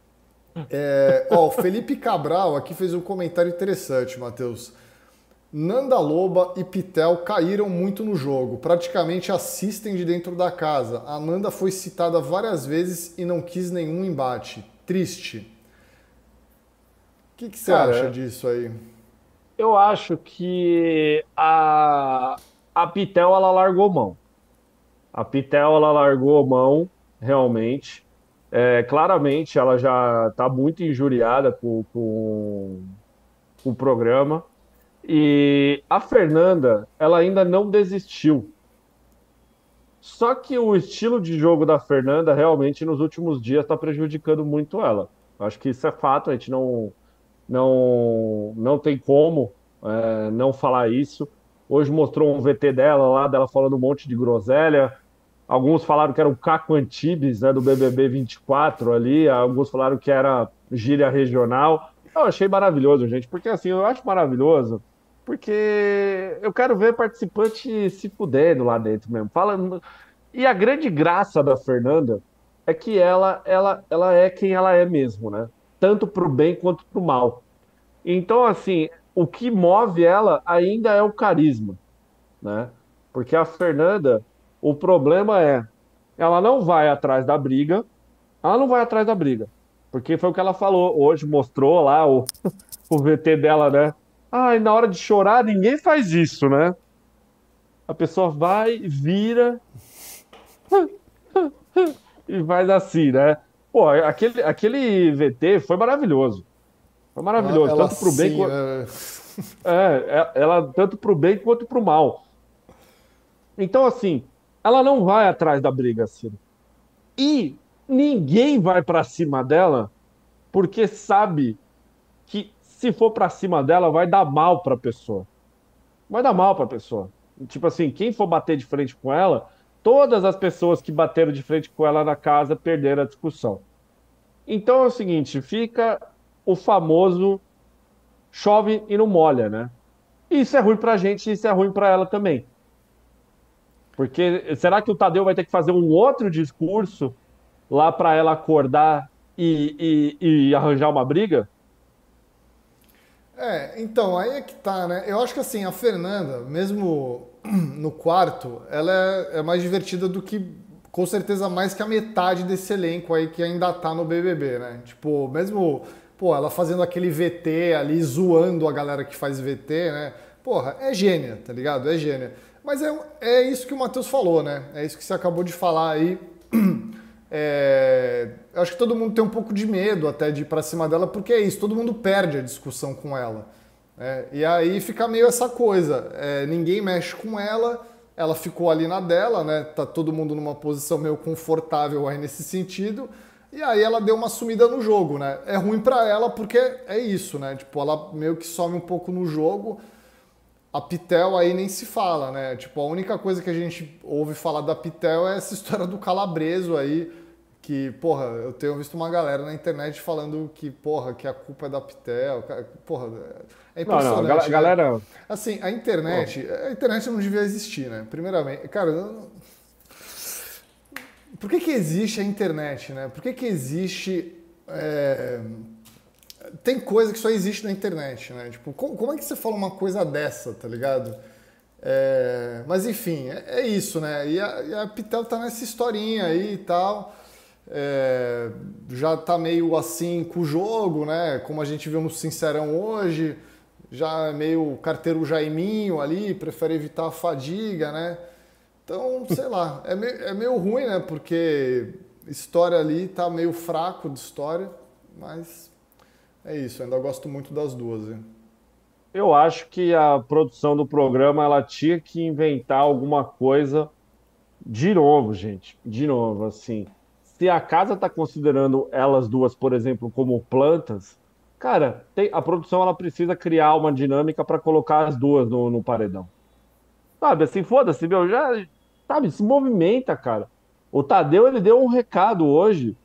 O Felipe Cabral aqui fez um comentário interessante, Matheus. Nanda Loba e Pitel caíram muito no jogo, praticamente assistem de dentro da casa. A Nanda foi citada várias vezes e não quis nenhum embate. Triste. O que você acha Cara, disso aí? eu acho que a Pitel ela largou mão. A Pitel ela largou mão, realmente. Claramente ela já está muito injuriada com o programa. E a Fernanda, ela ainda não desistiu. Só que o estilo de jogo da Fernanda realmente nos últimos dias está prejudicando muito ela. Acho que isso é fato, a gente não tem como não falar isso. Hoje mostrou um VT dela lá, dela falando um monte de groselha. Alguns falaram que era o Caco Antibes, né, do BBB 24 ali. Alguns falaram que era gíria regional. Eu achei maravilhoso, gente, porque assim, eu acho maravilhoso, porque eu quero ver participante se fudendo lá dentro mesmo. E a grande graça da Fernanda é que ela é quem ela é mesmo, né? Tanto pro bem quanto pro mal. Então, assim, o que move ela ainda é o carisma, né? Porque a Fernanda, o problema é, ela não vai atrás da briga, ela não vai atrás da briga. Porque foi o que ela falou. Hoje mostrou lá o VT dela, né? Ah, e na hora de chorar, ninguém faz isso, né? A pessoa vai, vira e faz assim, né? Pô, aquele VT foi maravilhoso. Foi maravilhoso, Ela tanto pro bem sim, né? ela tanto pro bem quanto pro mal. Então, assim, ela não vai atrás da briga, Ciro. E ninguém vai pra cima dela porque sabe que se for pra cima dela vai dar mal pra pessoa. Vai dar mal pra pessoa. Tipo assim, quem for bater de frente com ela, todas as pessoas que bateram de frente com ela na casa perderam a discussão. Então é o seguinte, fica o famoso chove e não molha, né? Isso é ruim pra gente, isso é ruim pra ela também. Porque será que o Tadeu vai ter que fazer um outro discurso lá pra ela acordar e arranjar uma briga? Então, aí é que tá, né? Eu acho que assim, a Fernanda, mesmo no quarto, ela é mais divertida do que, com certeza, mais que a metade desse elenco aí que ainda tá no BBB, né? Tipo, mesmo, pô, ela fazendo aquele VT ali, zoando a galera que faz VT, né? Porra, é gênia, tá ligado? É gênia. Mas é isso que o Matheus falou, né? É isso que você acabou de falar aí. Eu acho que todo mundo tem um pouco de medo até de ir pra cima dela, porque é isso, todo mundo perde a discussão com ela. E aí fica meio essa coisa, ninguém mexe com ela ficou ali na dela, né? Tá todo mundo numa posição meio confortável aí nesse sentido, e aí ela deu uma sumida no jogo, né? É ruim pra ela porque é isso, né? Tipo, ela meio que some um pouco no jogo. A Pitel aí nem se fala, né? Tipo, a única coisa que a gente ouve falar da Pitel é essa história do calabreso aí, que, porra, eu tenho visto uma galera na internet falando que, porra, que a culpa é da Pitel. Porra, é Não, não, impressionante, né? galera. Assim, Pô, a internet não devia existir, né? Primeiramente, cara, por que existe a internet, né? Por que existe... Tem coisa que só existe na internet, né? Tipo, como é que você fala uma coisa dessa, tá ligado? Mas enfim, é isso, né? E a Pitel tá nessa historinha aí e tal. Já tá meio assim com o jogo, né? Como a gente viu no Sincerão hoje, já é meio carteiro Jaiminho ali, prefere evitar a fadiga, né? Então, sei lá, é meio ruim, né? Porque história ali tá meio fraco de história, mas é isso, ainda gosto muito das duas, hein? eu acho que a produção do programa ela tinha que inventar alguma coisa de novo, gente. De novo, assim. Se a casa está considerando elas duas, por exemplo, como plantas, cara, a produção ela precisa criar uma dinâmica para colocar as duas no paredão. Sabe, assim, foda-se, meu, já, sabe, se movimenta, cara. O Tadeu, ele deu um recado hoje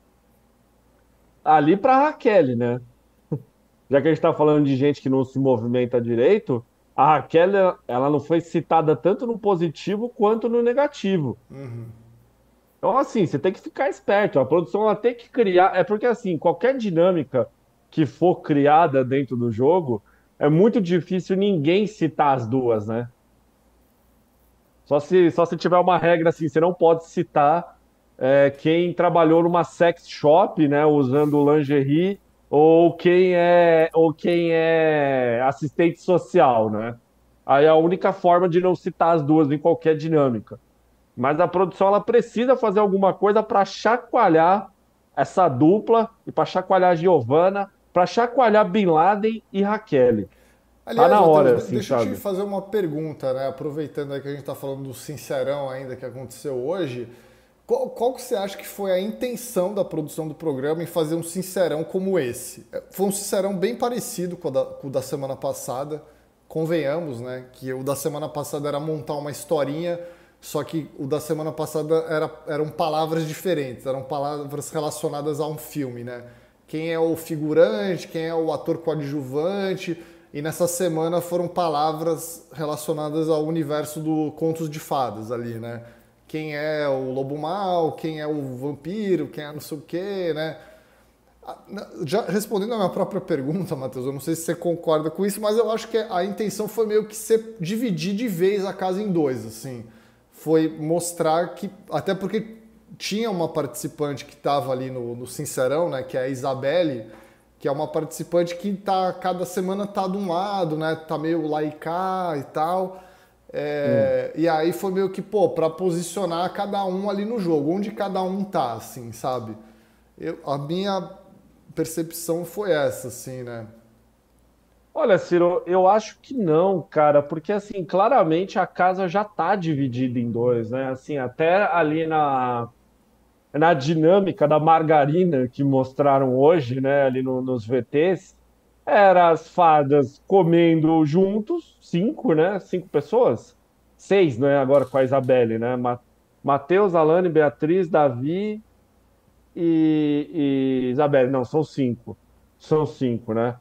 ali para Raquel, né? Já que a gente está falando de gente que não se movimenta direito, a Raquel, ela não foi citada tanto no positivo quanto no negativo. Então, assim, você tem que ficar esperto. A produção ela tem que criar. É porque, assim, qualquer dinâmica que for criada dentro do jogo, é muito difícil ninguém citar as duas, né? Só se tiver uma regra assim, você não pode citar quem trabalhou numa sex shop, né, usando lingerie, ou quem é assistente social, né? Aí é a única forma de não citar as duas em qualquer dinâmica. Mas a produção ela precisa fazer alguma coisa para chacoalhar essa dupla e para chacoalhar a Giovanna, para chacoalhar Bin Laden e Raquel. Tá Aliás, na Matheus, hora, assim, deixa eu te sabe? fazer uma pergunta, né? Aproveitando aí que a gente está falando do Sincerão ainda que aconteceu hoje, qual que você acha que foi a intenção da produção do programa em fazer um Sincerão como esse? Foi um Sincerão bem parecido com o da semana passada, convenhamos, né? Que o da semana passada era montar uma historinha, só que o da semana passada eram palavras diferentes, eram palavras relacionadas a um filme, né? Quem é o figurante, quem é o ator coadjuvante, e nessa semana foram palavras relacionadas ao universo do Contos de Fadas ali, né? Quem é o lobo mau, quem é o vampiro, quem é não sei o quê, né? Já respondendo a minha própria pergunta, Matheus, eu não sei se você concorda com isso, mas eu acho que a intenção foi meio que dividir de vez a casa em dois, assim. Foi mostrar que, até porque tinha uma participante que estava ali no Sincerão, né, que é a Isabelle, que é uma participante que cada semana tá de um lado, né, tá meio lá e cá e tal. E aí foi meio que, pô, para posicionar cada um ali no jogo, onde cada um tá, assim, sabe? A minha percepção foi essa, assim, né? Olha, Ciro, eu acho que não, cara, porque assim, claramente a casa já tá dividida em dois, né? Assim, até ali na dinâmica da margarina que mostraram hoje, né, ali nos VTs, era as fadas comendo juntos, cinco, né? Cinco pessoas? Seis, né? Agora com a Isabelle, né? Matheus, Alane, Beatriz, Davi e Isabelle. Não, são cinco. São cinco, né?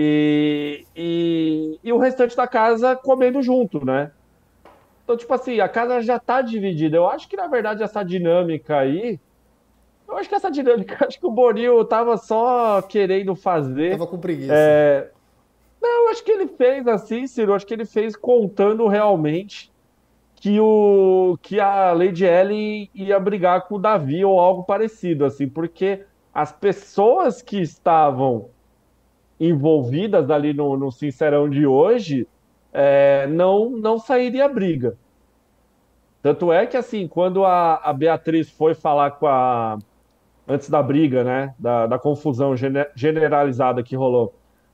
E o restante da casa comendo junto, né? Então, tipo assim, a casa já tá dividida. Eu acho que, na verdade, essa dinâmica aí. Eu acho que essa dinâmica, acho que o Boril tava só querendo fazer. Tava com preguiça. É, eu acho que ele fez assim, Ciro. Eu acho que ele fez contando realmente que a Lady Ellen ia brigar com o Davi ou algo parecido, assim, porque as pessoas que estavam envolvidas ali no Sincerão de hoje não sairia briga. Tanto é que, assim, quando a Beatriz foi falar antes da briga, né, da confusão generalizada que rolou,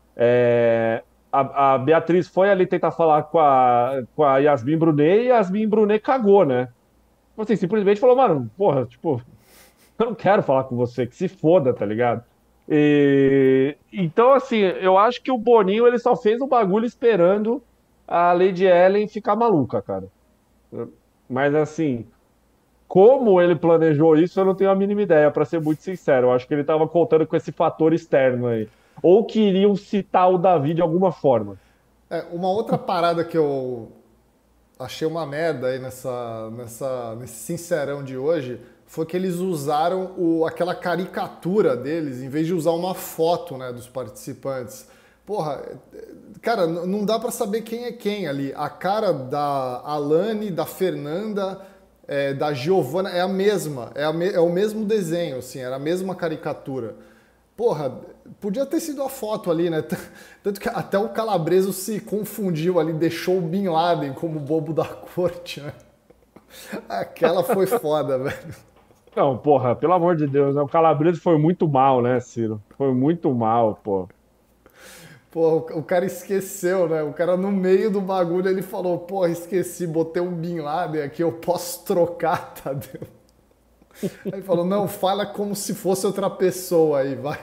a Beatriz foi ali tentar falar com a Yasmin Brunet e a Yasmin Brunet cagou, né? Tipo assim, simplesmente falou, mano, porra, tipo, eu não quero falar com você, que se foda, tá ligado? Então, assim, eu acho que o Boninho ele só fez o bagulho esperando a Lady Ellen ficar maluca, cara. Mas, assim, como ele planejou isso, eu não tenho a mínima ideia, pra ser muito sincero. Eu acho que ele tava contando com esse fator externo aí. Ou queriam citar o Davi de alguma forma. Uma outra parada que eu achei uma merda aí nesse Sincerão de hoje foi que eles usaram aquela caricatura deles em vez de usar uma foto, né, dos participantes. Porra, cara, não dá pra saber quem é quem ali. A cara da Alane, da Fernanda, da Giovana é a mesma, é o mesmo desenho, assim, era a mesma caricatura. Porra, podia ter sido a foto ali, né? Tanto que até o Calabreso se confundiu ali, deixou o Bin Laden como bobo da corte, né? Aquela foi foda, velho. Não, porra, pelo amor de Deus, né? O Calabrese foi muito mal, né, Ciro? Foi muito mal, pô. Pô, o cara esqueceu, né? O cara no meio do bagulho ele falou, porra, esqueci, botei um Bin Laden aqui, eu posso trocar, Tadeu? Aí ele falou, não, fala como se fosse outra pessoa aí, vai.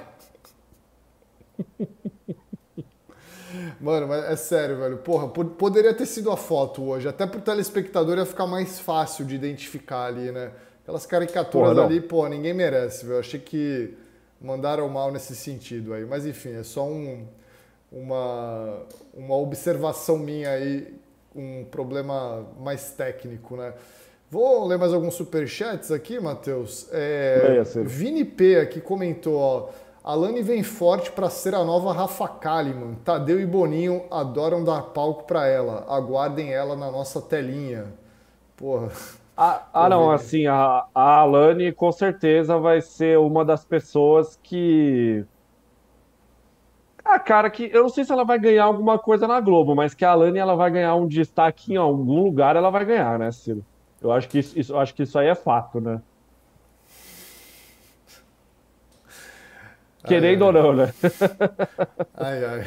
Mano, mas é sério, velho. Porra, poderia ter sido a foto hoje. Até pro telespectador ia ficar mais fácil de identificar ali, né? Aquelas caricaturas Porra, ali, pô, ninguém merece, velho. Achei que mandaram mal nesse sentido aí. Mas enfim, é só uma observação minha aí, um problema mais técnico, né? Vou ler mais alguns superchats aqui, Matheus. leia, Ciro. Vini P aqui comentou, ó. Alane vem forte para ser a nova Rafa Kalimann. Tadeu e Boninho adoram dar palco para ela. Aguardem ela na nossa telinha. Porra. Não, Vini. assim, a Alane com certeza vai ser uma das pessoas que. Ah, cara, que eu não sei se ela vai ganhar alguma coisa na Globo, mas que a Alane ela vai ganhar um destaque em algum lugar, ela vai ganhar, né, Ciro? Eu acho que eu acho que isso aí é fato, né? Ai, Querendo ou ai. não, né? Ai, ai.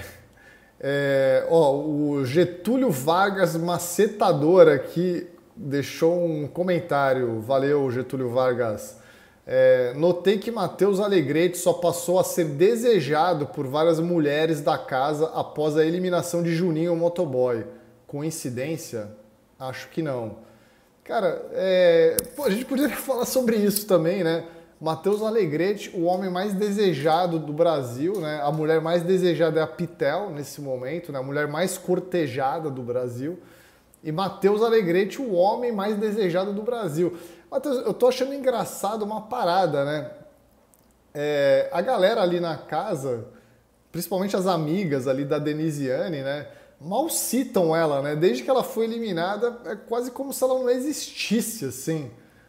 O Getúlio Vargas Macetador aqui deixou um comentário. Valeu, Getúlio Vargas. Notei que Matheus Alegrete só passou a ser desejado por várias mulheres da casa após a eliminação de Juninho o Motoboy. Coincidência? Acho que não. Cara, a gente poderia falar sobre isso também, né? Matheus Alegrete, o homem mais desejado do Brasil, né? A mulher mais desejada é a Pitel nesse momento, né? A mulher mais cortejada do Brasil. E Matheus Alegrete, o homem mais desejado do Brasil. Matheus, eu tô achando engraçado uma parada, né? A galera ali na casa, principalmente as amigas ali da Denisiane, né? Mal citam ela, né? Desde que ela foi eliminada, é quase como se ela não existisse, assim.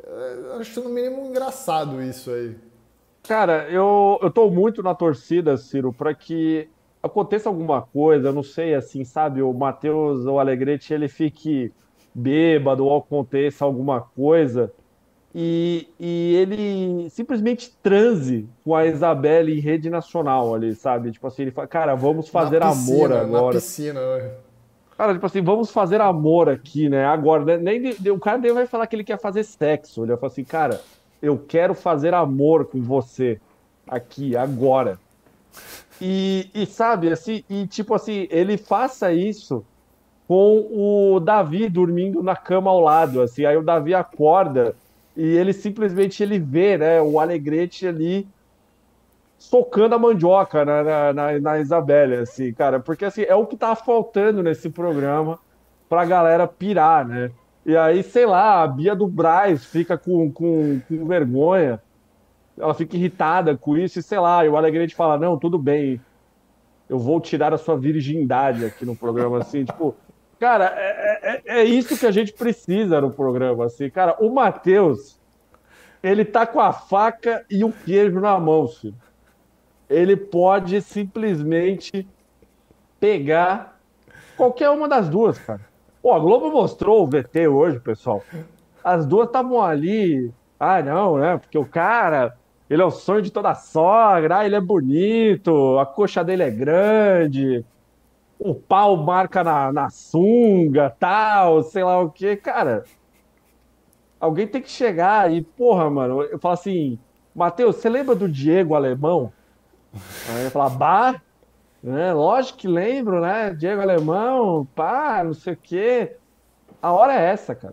Acho no mínimo engraçado isso aí. Cara, eu tô muito na torcida, Ciro, para que aconteça alguma coisa, eu não sei, assim, sabe, o Matheus ou o Alegrete, ele fique bêbado ou aconteça alguma coisa e ele simplesmente transe com a Isabelle em rede nacional ali, sabe? Tipo assim, ele fala, cara, vamos fazer amor Na agora. piscina, né? Cara, tipo assim, vamos fazer amor aqui, né? Agora, né? O cara nem vai falar que ele quer fazer sexo. Ele vai falar assim, cara, eu quero fazer amor com você aqui, agora. Sabe, assim, e tipo assim, ele faça isso com o Davi dormindo na cama ao lado, assim, aí o Davi acorda e ele simplesmente ele vê, né, o Alegrete ali socando a mandioca na Isabelle, assim, cara, porque assim, é o que tá faltando nesse programa pra galera pirar, né? E aí, sei lá, a Bia do Brás fica com vergonha, ela fica irritada com isso, e sei lá, e o Alegrete fala, não, tudo bem, eu vou tirar a sua virgindade aqui no programa, assim, tipo, cara, é isso que a gente precisa no programa, assim, cara, o Matheus, ele tá com a faca e o queijo na mão, filho. Ele pode simplesmente pegar qualquer uma das duas, cara. Pô, a Globo mostrou o VT hoje, pessoal. As duas estavam ali. Ah, não, né? Porque o cara, ele é o sonho de toda sogra. Ah, ele é bonito, a coxa dele é grande, o pau marca na sunga, tal, sei lá o quê. Cara, alguém tem que chegar e, porra, mano, eu falo assim, Matheus, você lembra do Diego Alemão? Aí ele fala, bah. Né? Lógico que lembro, né? Diego Alemão, pá, não sei o quê. A hora é essa, cara.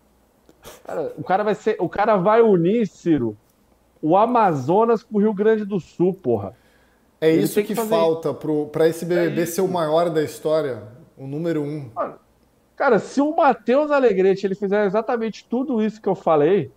O cara vai unir, Ciro, o Amazonas com o Rio Grande do Sul, porra. É Ele isso tem que que fazer isso. falta para esse É BBB ser o isso. maior da história, o número um. Mano, cara, se o Matheus Alegrete ele fizer exatamente tudo isso que eu falei,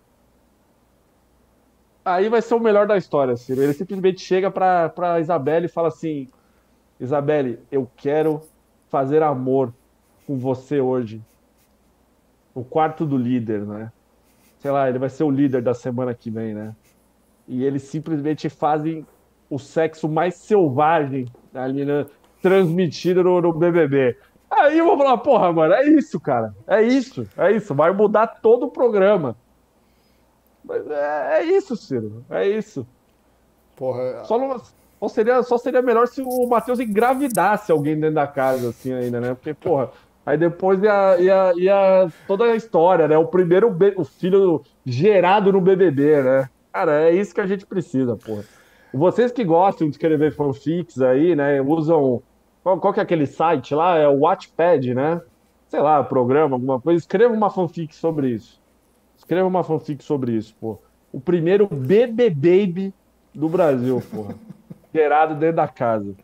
aí vai ser o melhor da história, Ciro. Ele simplesmente chega pra Isabelle e fala assim: Isabelle, eu quero fazer amor com você hoje. O quarto do líder, né? Sei lá, ele vai ser o líder da semana que vem, né? E eles simplesmente fazem o sexo mais selvagem ali, né? Transmitido no BBB. Aí eu vou falar, porra, mano, é isso, cara. É isso. Vai mudar todo o programa. Mas é isso, Ciro. É isso. Porra, Só, não, só seria melhor se o Matheus engravidasse alguém dentro da casa, assim, ainda, né? Porque, porra, aí depois ia toda a história, né? O primeiro o filho gerado no BBB, né? Cara, é isso que a gente precisa, porra. Vocês que gostam de escrever fanfics aí, né? Usam. Qual que é aquele site lá? É o Wattpad, né? Sei lá, programa, alguma coisa. Escreva uma fanfic sobre isso. Escreva uma fanfic sobre isso, pô. O primeiro BB Baby do Brasil, porra. Gerado dentro da casa.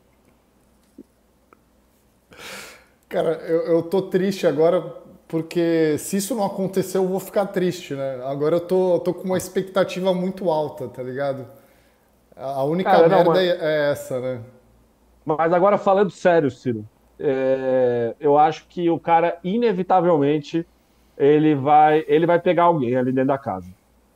cara, eu tô triste agora porque se isso não acontecer eu vou ficar triste, né? Agora eu tô com uma expectativa muito alta, tá ligado? A única Cara, não, merda é essa, né? mas agora falando sério, Ciro, eu acho que o cara, inevitavelmente, ele vai pegar alguém ali dentro da casa.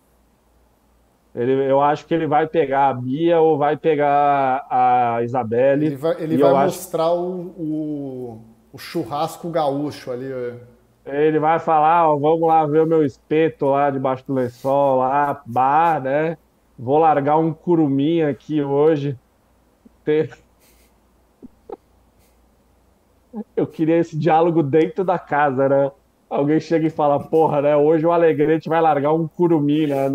Eu acho que ele vai pegar a Bia ou vai pegar a Isabelle, Ele e vai eu acho mostrar o churrasco gaúcho ali. que ele vai falar, ó, vamos lá ver o meu espeto lá debaixo do lençol, lá, bar, né? Vou largar um curumim aqui hoje. Tem- Eu queria esse diálogo dentro da casa, né? Alguém chega e fala, porra, né? Hoje o Alegrete vai largar um curumim, né,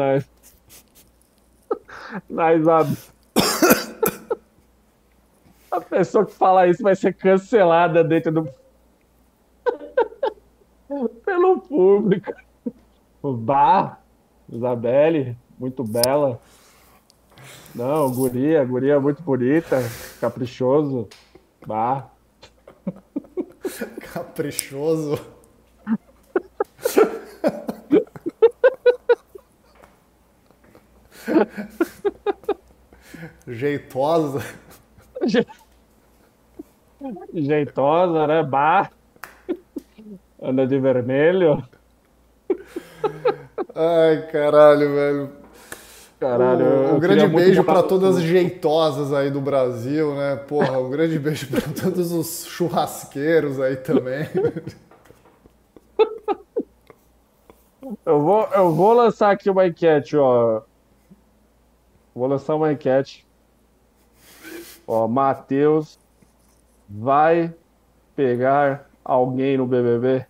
na Isabel. A pessoa que fala isso vai ser cancelada pelo público. Bah, Isabelle, muito bela. Não, guria é muito bonita, caprichoso. Bah. Caprichoso, jeitosa. Jeitosa, né? Bah, anda de vermelho. Ai, caralho, velho. Caralho, Um eu queria grande muito beijo morar para no todas as sul. jeitosas aí do Brasil, né? Porra, um grande beijo para todos os churrasqueiros aí também. Eu vou lançar aqui uma enquete, ó. Vou lançar uma enquete. Ó, Matheus vai pegar alguém no BBB?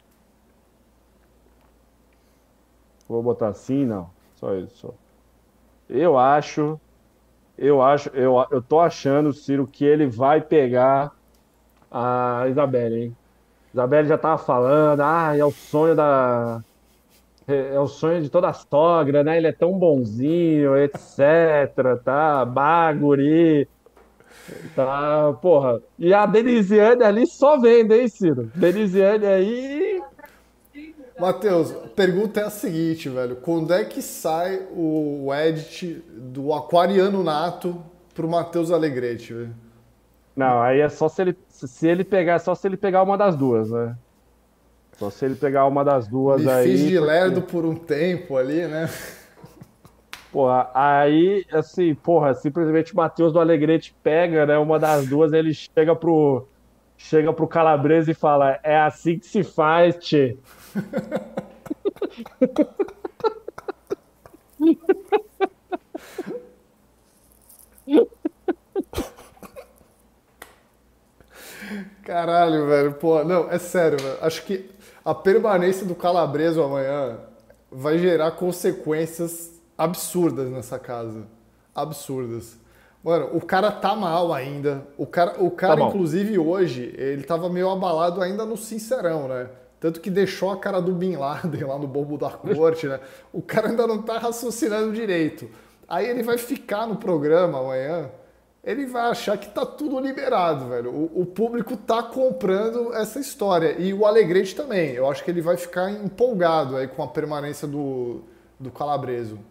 Vou botar assim, não. Só isso. Eu acho, eu tô achando, Ciro, que ele vai pegar a Isabelle, hein? Isabelle já tava falando, é o sonho é o sonho de toda sogra, né? Ele é tão bonzinho, etc, tá? Baguri, tá? Porra. E a Denisiane ali só vende, hein, Ciro? Denisiane aí, Matheus, a pergunta é a seguinte, velho. Quando é que sai o edit do Aquariano Nato pro Matheus Alegrete, velho? não, aí é só se ele pegar, só se ele pegar uma das duas, né? Só se ele pegar uma das duas Me fiz aí, de lerdo porque, por um tempo ali, né? porra, aí, assim, porra, simplesmente o Matheus do Alegrete pega, né, uma das duas, ele chega pro Calabresa e fala, é assim que se faz, tchê. Caralho, velho. Pô, não, é sério, velho. Acho que a permanência do Calabreso amanhã vai gerar consequências absurdas nessa casa. Absurdas. Mano, o cara tá mal ainda. O Tá cara, bom. inclusive, hoje, ele tava meio abalado ainda no Sincerão, né? Tanto que deixou a cara do Bin Laden lá no bobo da corte, né? O cara ainda não tá raciocinando direito. Aí ele vai ficar no programa amanhã, ele vai achar que tá tudo liberado, velho. O público tá comprando essa história. E o Alegrete também. Eu acho que ele vai ficar empolgado aí com a permanência do Calabreso.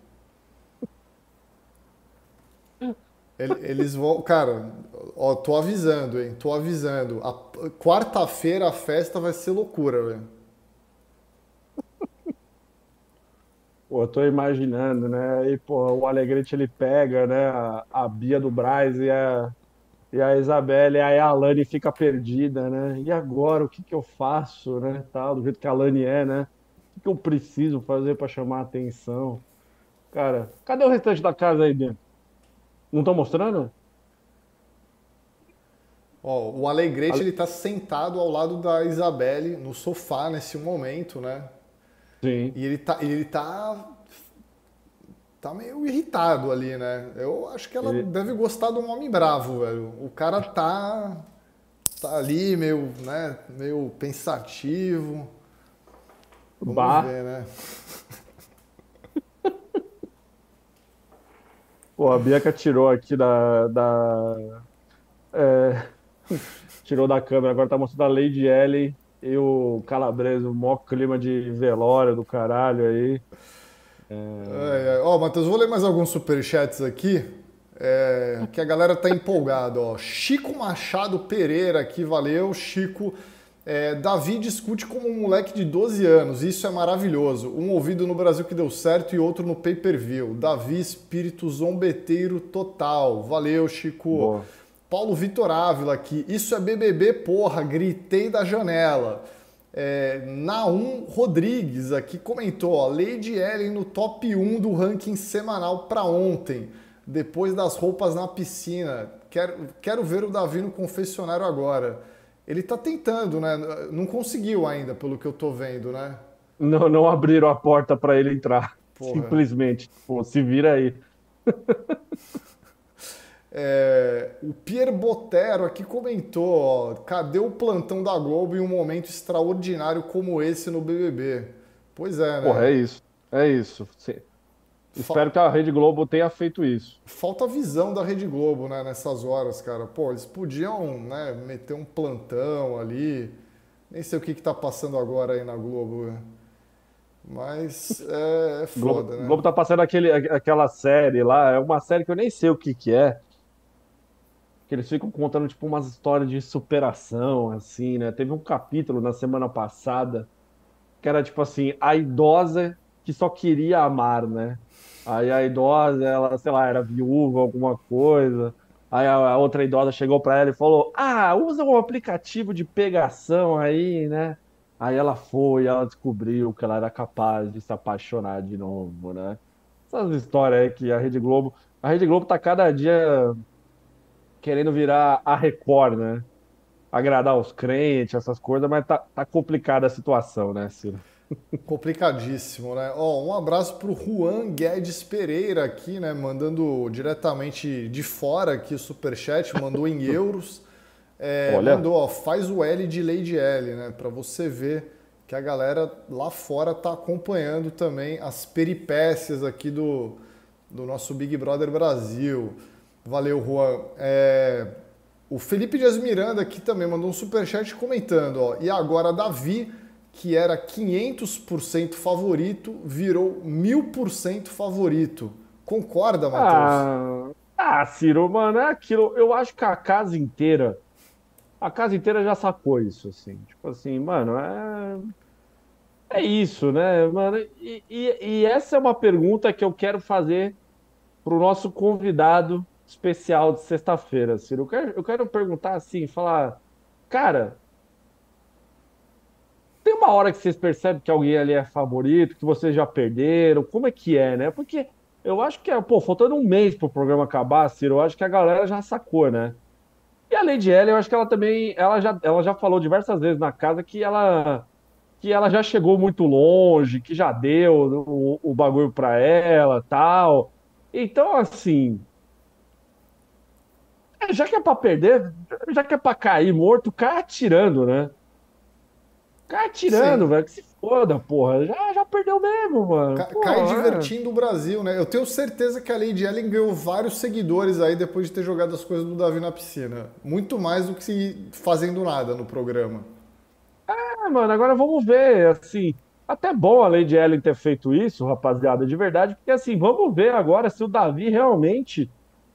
Eles vão. Cara, ó, tô avisando, hein? Tô avisando. Quarta-feira a festa vai ser loucura, velho. Pô, eu tô imaginando, né, e, pô, o Alegrete, ele pega, né, a Bia do Brás e a Isabelle, aí a Alane fica perdida, né, e agora, o que que eu faço, né, tal, do jeito que a Alane é, né, o que eu preciso fazer pra chamar a atenção? Cara, cadê o restante da casa aí dentro? Não estão mostrando? Ó, o Alegrete Ale- ele tá sentado ao lado da Isabelle no sofá nesse momento, né? Sim. E ele tá meio irritado ali, né? Eu acho que ela Ele... deve gostar de um homem bravo, velho. O cara tá ali meio, né, meio pensativo. Vamos Bah. ver, né? Pô, a Bianca tirou aqui é, tirou da câmera, agora tá mostrando a Lady Ellen e o Calabresa, o maior clima de velório do caralho aí. Ó, Matheus, vou ler mais alguns superchats aqui. Que a galera tá empolgada, ó. Chico Machado Pereira aqui, valeu, Chico. Davi discute como um moleque de 12 anos, isso é maravilhoso. Um ouvido no Brasil que deu certo e outro no pay-per-view. Davi, espírito zombeteiro total. Valeu, Chico. Boa. Paulo Vitor Ávila aqui, isso é BBB, porra, gritei da janela. Naum Rodrigues aqui comentou, ó, Lady Ellen no top 1 do ranking semanal para ontem, depois das roupas na piscina. Quero ver o Davi no confessionário agora. Ele tá tentando, né? Não conseguiu ainda, pelo que eu tô vendo, né? Não, não abriram a porta para ele entrar. Porra. Simplesmente. Pô, se vira aí. O Pier Botero aqui comentou, ó, cadê o plantão da Globo em um momento extraordinário como esse no BBB? Pois é, Porra, né? é isso. É isso. Fa- Espero que a Rede Globo tenha feito isso. Falta visão da Rede Globo, né, nessas horas, cara. Pô, eles podiam, né, meter um plantão ali. Nem sei o que que tá passando agora aí na Globo, né? Mas é O Globo, foda, o né? Globo tá passando aquela série lá, é uma série que eu nem sei o que que é, que eles ficam contando tipo umas histórias de superação, assim, né? Teve um capítulo na semana passada que era tipo assim, a idosa que só queria amar, né? Aí a idosa, ela, sei lá, era viúva, alguma coisa. Aí a outra idosa chegou pra ela e falou: Ah, usa um aplicativo de pegação aí, né? Aí ela foi, ela descobriu que ela era capaz de se apaixonar de novo, né? Essas histórias aí que a Rede Globo tá cada dia querendo virar a Record, né? Agradar os crentes, essas coisas, mas tá complicada a situação, né, Ciro? Complicadíssimo, né? Ó, um abraço pro Juan Guedes Pereira aqui, né? Mandando diretamente de fora aqui o superchat, mandou em euros. Olha, Mandou, ó, faz o L de Lady L, né? Pra você ver que a galera lá fora tá acompanhando também as peripécias aqui do nosso Big Brother Brasil. Valeu, Juan. O Felipe Dias Miranda aqui também mandou um superchat comentando, ó. E agora Davi, que era 500% favorito, virou 1000% favorito. Concorda, Matheus? Ciro, mano, é aquilo. Eu acho que a casa inteira já sacou isso, assim. Tipo assim, mano, é isso, né, mano? E essa é uma pergunta que eu quero fazer pro nosso convidado especial de sexta-feira, Ciro. Eu quero perguntar assim, falar, cara, tem uma hora que vocês percebem que alguém ali é favorito, que vocês já perderam, como é que é, né? Porque eu acho que, pô, faltando um mês pro programa acabar, Ciro, eu acho que a galera já sacou, né? E a Lady Ellen, eu acho que ela também, ela já falou diversas vezes na casa que ela já chegou muito longe, que já deu o bagulho pra ela, tal. Então, assim, já que é pra perder, já que é pra cair morto, cai atirando, né? Cai atirando, Sim. velho, que se foda, porra. Já perdeu mesmo, mano. Cai Porra, divertindo o Brasil, né? Eu tenho certeza que a Lady Ellen ganhou vários seguidores aí depois de ter jogado as coisas do Davi na piscina. Muito mais do que fazendo nada no programa. mano, agora vamos ver, assim, até bom a Lady Ellen ter feito isso, rapaziada, de verdade, porque assim, vamos ver agora se o Davi realmente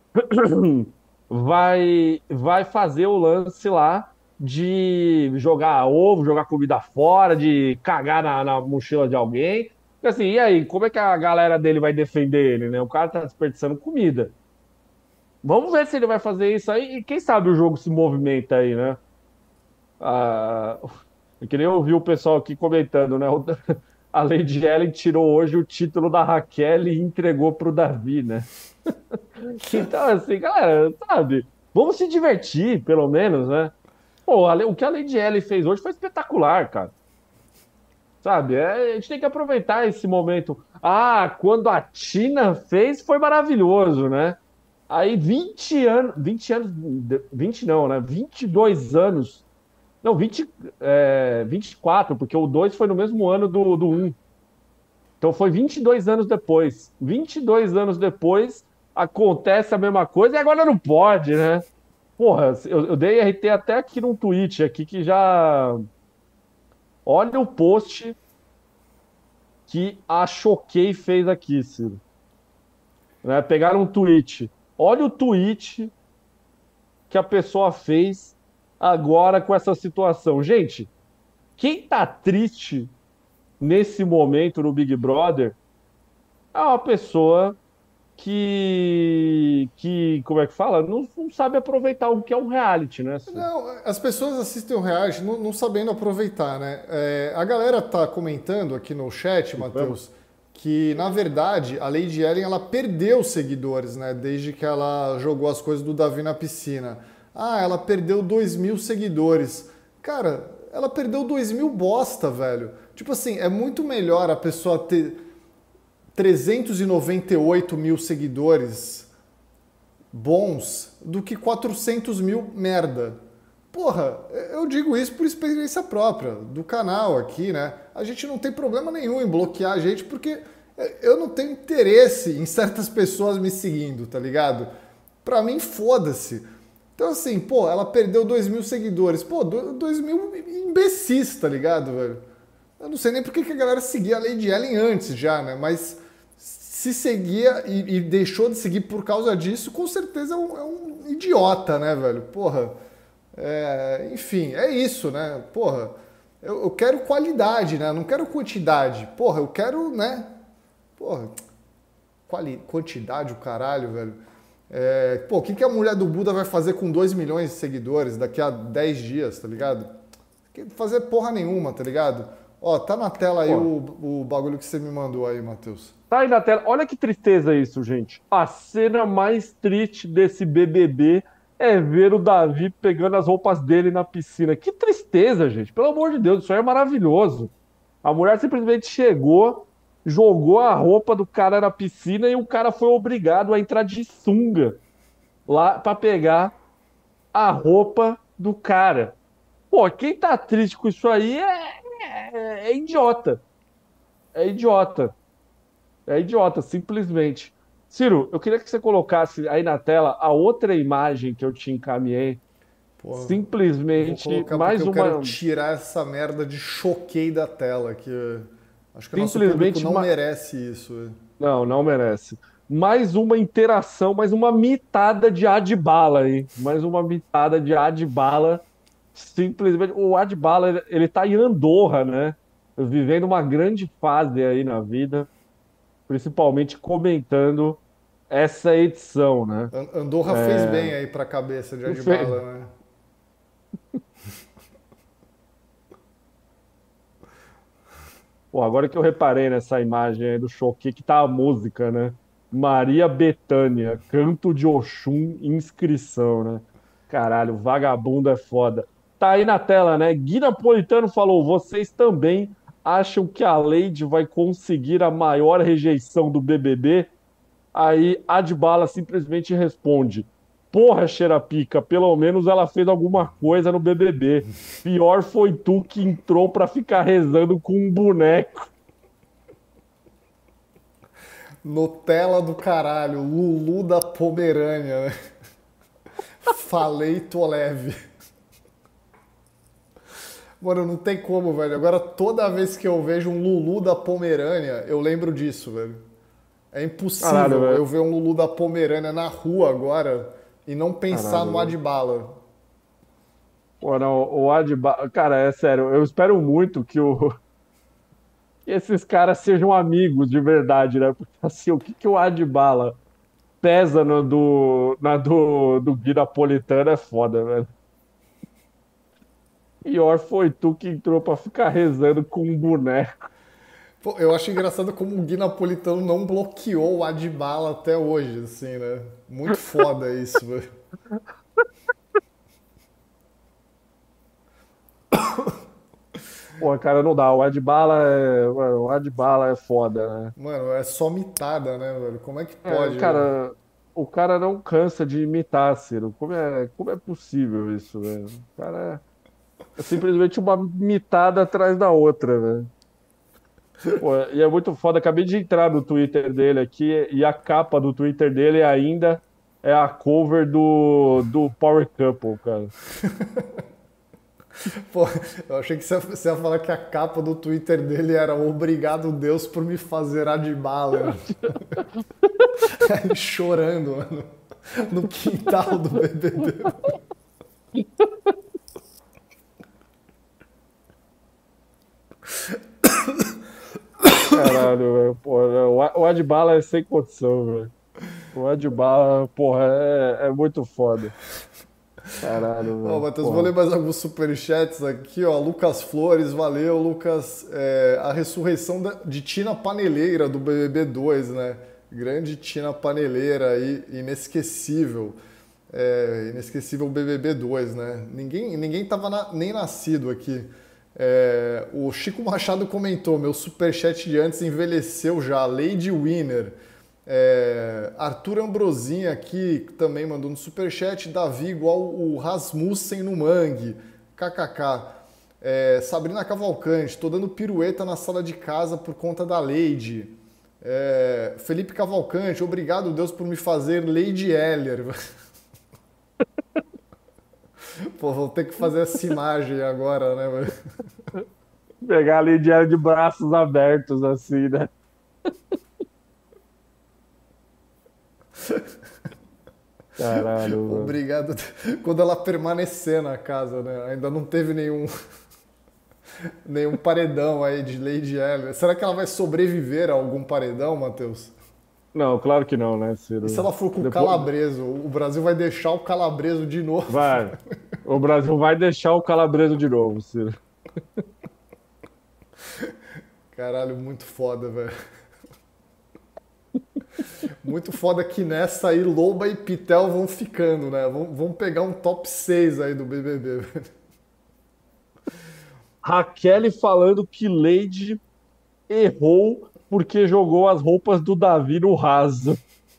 vai fazer o lance lá de jogar ovo, jogar comida fora, de cagar na mochila de alguém. Porque assim, e aí, como é que a galera dele vai defender ele, né? O cara tá desperdiçando comida. Vamos ver se ele vai fazer isso aí e quem sabe o jogo se movimenta aí, né? Ah, eu queria ouvir o pessoal aqui comentando, né? A Lady Ellen tirou hoje o título da Raquel e entregou pro Davi, né? Então, assim, galera, sabe? Vamos se divertir, pelo menos, né? Pô, o que a Lady Ellen fez hoje foi espetacular, cara. Sabe? A gente tem que aproveitar esse momento. Ah, quando a Tina fez, foi maravilhoso, né? Aí 20 anos, 20 não, né? 22 anos, não, 24, porque o 2 foi no mesmo ano do um. Então foi 22 anos depois. 22 anos depois acontece a mesma coisa e agora não pode, né? Porra, eu dei RT até aqui num tweet aqui que já. Olha o post que a Choquei fez aqui, Ciro. Né? Pegaram um tweet. Olha o tweet que a pessoa fez agora com essa situação. Gente, quem tá triste nesse momento no Big Brother é uma pessoa como é que fala? Não sabe aproveitar o que é um reality, né, Ciro? Não, as pessoas assistem o reality não sabendo aproveitar, né? A galera tá comentando aqui no chat, Matheus, que na verdade a Lady Ellen ela perdeu seguidores, né? Desde que ela jogou as coisas do Davi na piscina. Ah, ela perdeu 2.000 seguidores. Cara, ela perdeu 2.000 bosta, velho. Tipo assim, é muito melhor a pessoa ter 398 mil seguidores bons do que 400 mil merda. Porra, eu digo isso por experiência própria do canal aqui, né? A gente não tem problema nenhum em bloquear a gente porque eu não tenho interesse em certas pessoas me seguindo, tá ligado? Pra mim, foda-se. Então, assim, pô, ela perdeu 2.000 seguidores. Pô, 2.000 imbecis, tá ligado, velho? Eu não sei nem por que a galera seguia a Lady Ellen antes já, né? Mas se seguia e deixou de seguir por causa disso, com certeza é um idiota, né, velho? Porra. Enfim, é isso, né? Porra, eu quero qualidade, né? Eu não quero quantidade. Porra, eu quero, né? Porra, quantidade, o caralho, velho. O que a mulher do Buda vai fazer com 2 milhões de seguidores daqui a 10 dias, tá ligado? Fazer porra nenhuma, tá ligado? Ó, tá na tela aí o bagulho que você me mandou aí, Matheus. Tá aí na tela. Olha que tristeza isso, gente. A cena mais triste desse BBB é ver o Davi pegando as roupas dele na piscina. Que tristeza, gente. Pelo amor de Deus, isso aí é maravilhoso. A mulher simplesmente chegou, jogou a roupa do cara na piscina e o cara foi obrigado a entrar de sunga lá pra pegar a roupa do cara. Pô, quem tá triste com isso aí é idiota. É idiota. É idiota, simplesmente. Ciro, eu queria que você colocasse aí na tela a outra imagem que eu te encaminhei. Pô, eu vou Simplesmente colocar porque mais eu quero uma. tirar essa merda de choquei da tela, que acho que o nosso público Simplesmente. não merece isso. Não, não merece. Mais uma interação, mais uma mitada de Adbala aí. Mais uma mitada de Adbala. Simplesmente. O Adbala, ele tá em Andorra, né? Vivendo uma grande fase aí na vida, principalmente comentando essa edição, né? Andorra fez bem aí pra cabeça de Não fe- Adbala, né? Pô, agora que eu reparei nessa imagem aí do Choquei, que tá a música, né? Maria Bethânia, Canto de Oxum, inscrição, né? Caralho, vagabundo é foda. Tá aí na tela, né? Gui Napolitano falou: vocês também acham que a Lady vai conseguir a maior rejeição do BBB? Aí Adbala simplesmente responde: porra, Xerapica, pelo menos ela fez alguma coisa no BBB. Pior foi tu que entrou pra ficar rezando com um boneco. Nutella do caralho, Lulu da Pomerânia, né? Falei, tô leve. Mano, não tem como, velho. Agora, toda vez que eu vejo um Lulu da Pomerânia, eu lembro disso, velho. É Caralho, impossível eu velho. ver um Lulu da Pomerânia na rua agora e não pensar Caralho, no velho. Adbala. Pô, não, o Adbala. Cara, é sério, eu espero muito que esses caras sejam amigos de verdade, né? Porque assim, o que o Adbala pesa do Gui Napolitano é foda, velho. Pior foi tu que entrou pra ficar rezando com um boneco. Pô, eu acho engraçado como o Gui Napolitano não bloqueou o Adbala até hoje, assim, né? Muito foda isso, velho. Pô, cara, não dá. O Adbala é foda, né? Mano, é só mitada, né, velho? Como é que pode? Cara, o cara não cansa de imitar, Ciro. Como é possível isso, velho? O cara é simplesmente uma mitada atrás da outra, velho. Pô, e é muito foda. Acabei de entrar no Twitter dele aqui e a capa do Twitter dele ainda é a cover do Power Couple, cara. Pô, eu achei que você ia falar que a capa do Twitter dele era Obrigado Deus por me fazer Adbala. Aí chorando, mano, no quintal do BBB. Caralho, velho. Pô, o Adbala é sem condição, velho. O Adbala, porra, é muito foda. Caralho, Ó, velho. Matheus, vou Porra. ler mais alguns superchats aqui, ó. Lucas Flores, valeu, Lucas. A ressurreição de Tina Paneleira do BBB 2, né? Grande Tina Paneleira aí, inesquecível. Inesquecível BBB 2, né? Ninguém tava nem nascido aqui. O Chico Machado comentou: meu superchat de antes envelheceu já. Lady Winner. Arthur Ambrosinha aqui também mandou no superchat. Davi igual o Rasmussen no Mangue. KKK. Sabrina Cavalcante. Tô dando pirueta na sala de casa por conta da Lady. Felipe Cavalcante. Obrigado, Deus, por me fazer Lady Heller. Pô, vou ter que fazer essa imagem agora, né, velho? Pegar a Lidiane de braços abertos, assim, né? Caralho, velho. Obrigado. Quando ela permanecer na casa, né? Ainda não teve nenhum. Nenhum paredão aí de Lady Ellen. Será que ela vai sobreviver a algum paredão, Matheus? Não, claro que não, né, E se Ciro? ela for com o Depois... Calabreso? O Brasil vai deixar o Calabreso de novo. Vai. O Brasil vai deixar o Calabreso de novo, Ciro. Caralho, muito foda, velho. Muito foda que nessa aí Loba e Pitel vão ficando, né? Vão pegar um top 6 aí do BBB, velho. Raquel falando que Lady errou porque jogou as roupas do Davi no raso.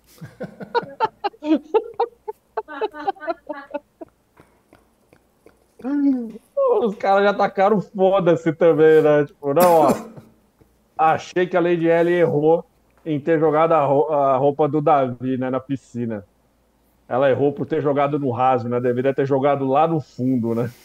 Os caras já tacaram foda-se também, né? Tipo, não, ó. Achei que a Lady L errou em ter jogado a roupa do Davi, né, na piscina. Ela errou por ter jogado no raso, né? Deveria ter jogado lá no fundo, né?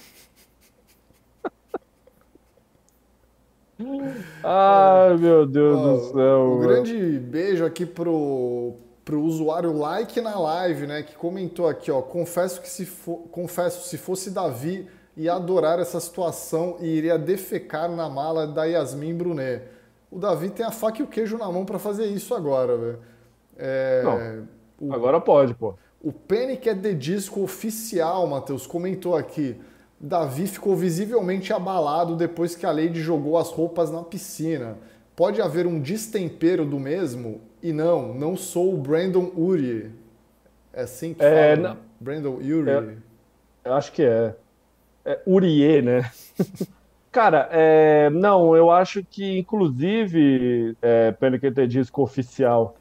Ai, meu Deus do Ó, um céu, velho. grande beijo aqui pro usuário Like na Live, né? Que comentou aqui, ó. Confesso, se fosse Davi, ia adorar essa situação e iria defecar na mala da Yasmin Brunet. O Davi tem a faca e o queijo na mão pra fazer isso agora, velho. Não, É, agora pode, pô. o Panic! At the Disco oficial, Matheus, comentou aqui. Davi ficou visivelmente abalado depois que a Lady jogou as roupas na piscina. Pode haver um destempero do mesmo? E não sou o Brandon Urie. É assim que É, fala, né? não, Brandon é, Urie. eu acho que é. É Uriê, né? Cara, não, eu acho que, inclusive, pelo que te disco oficial,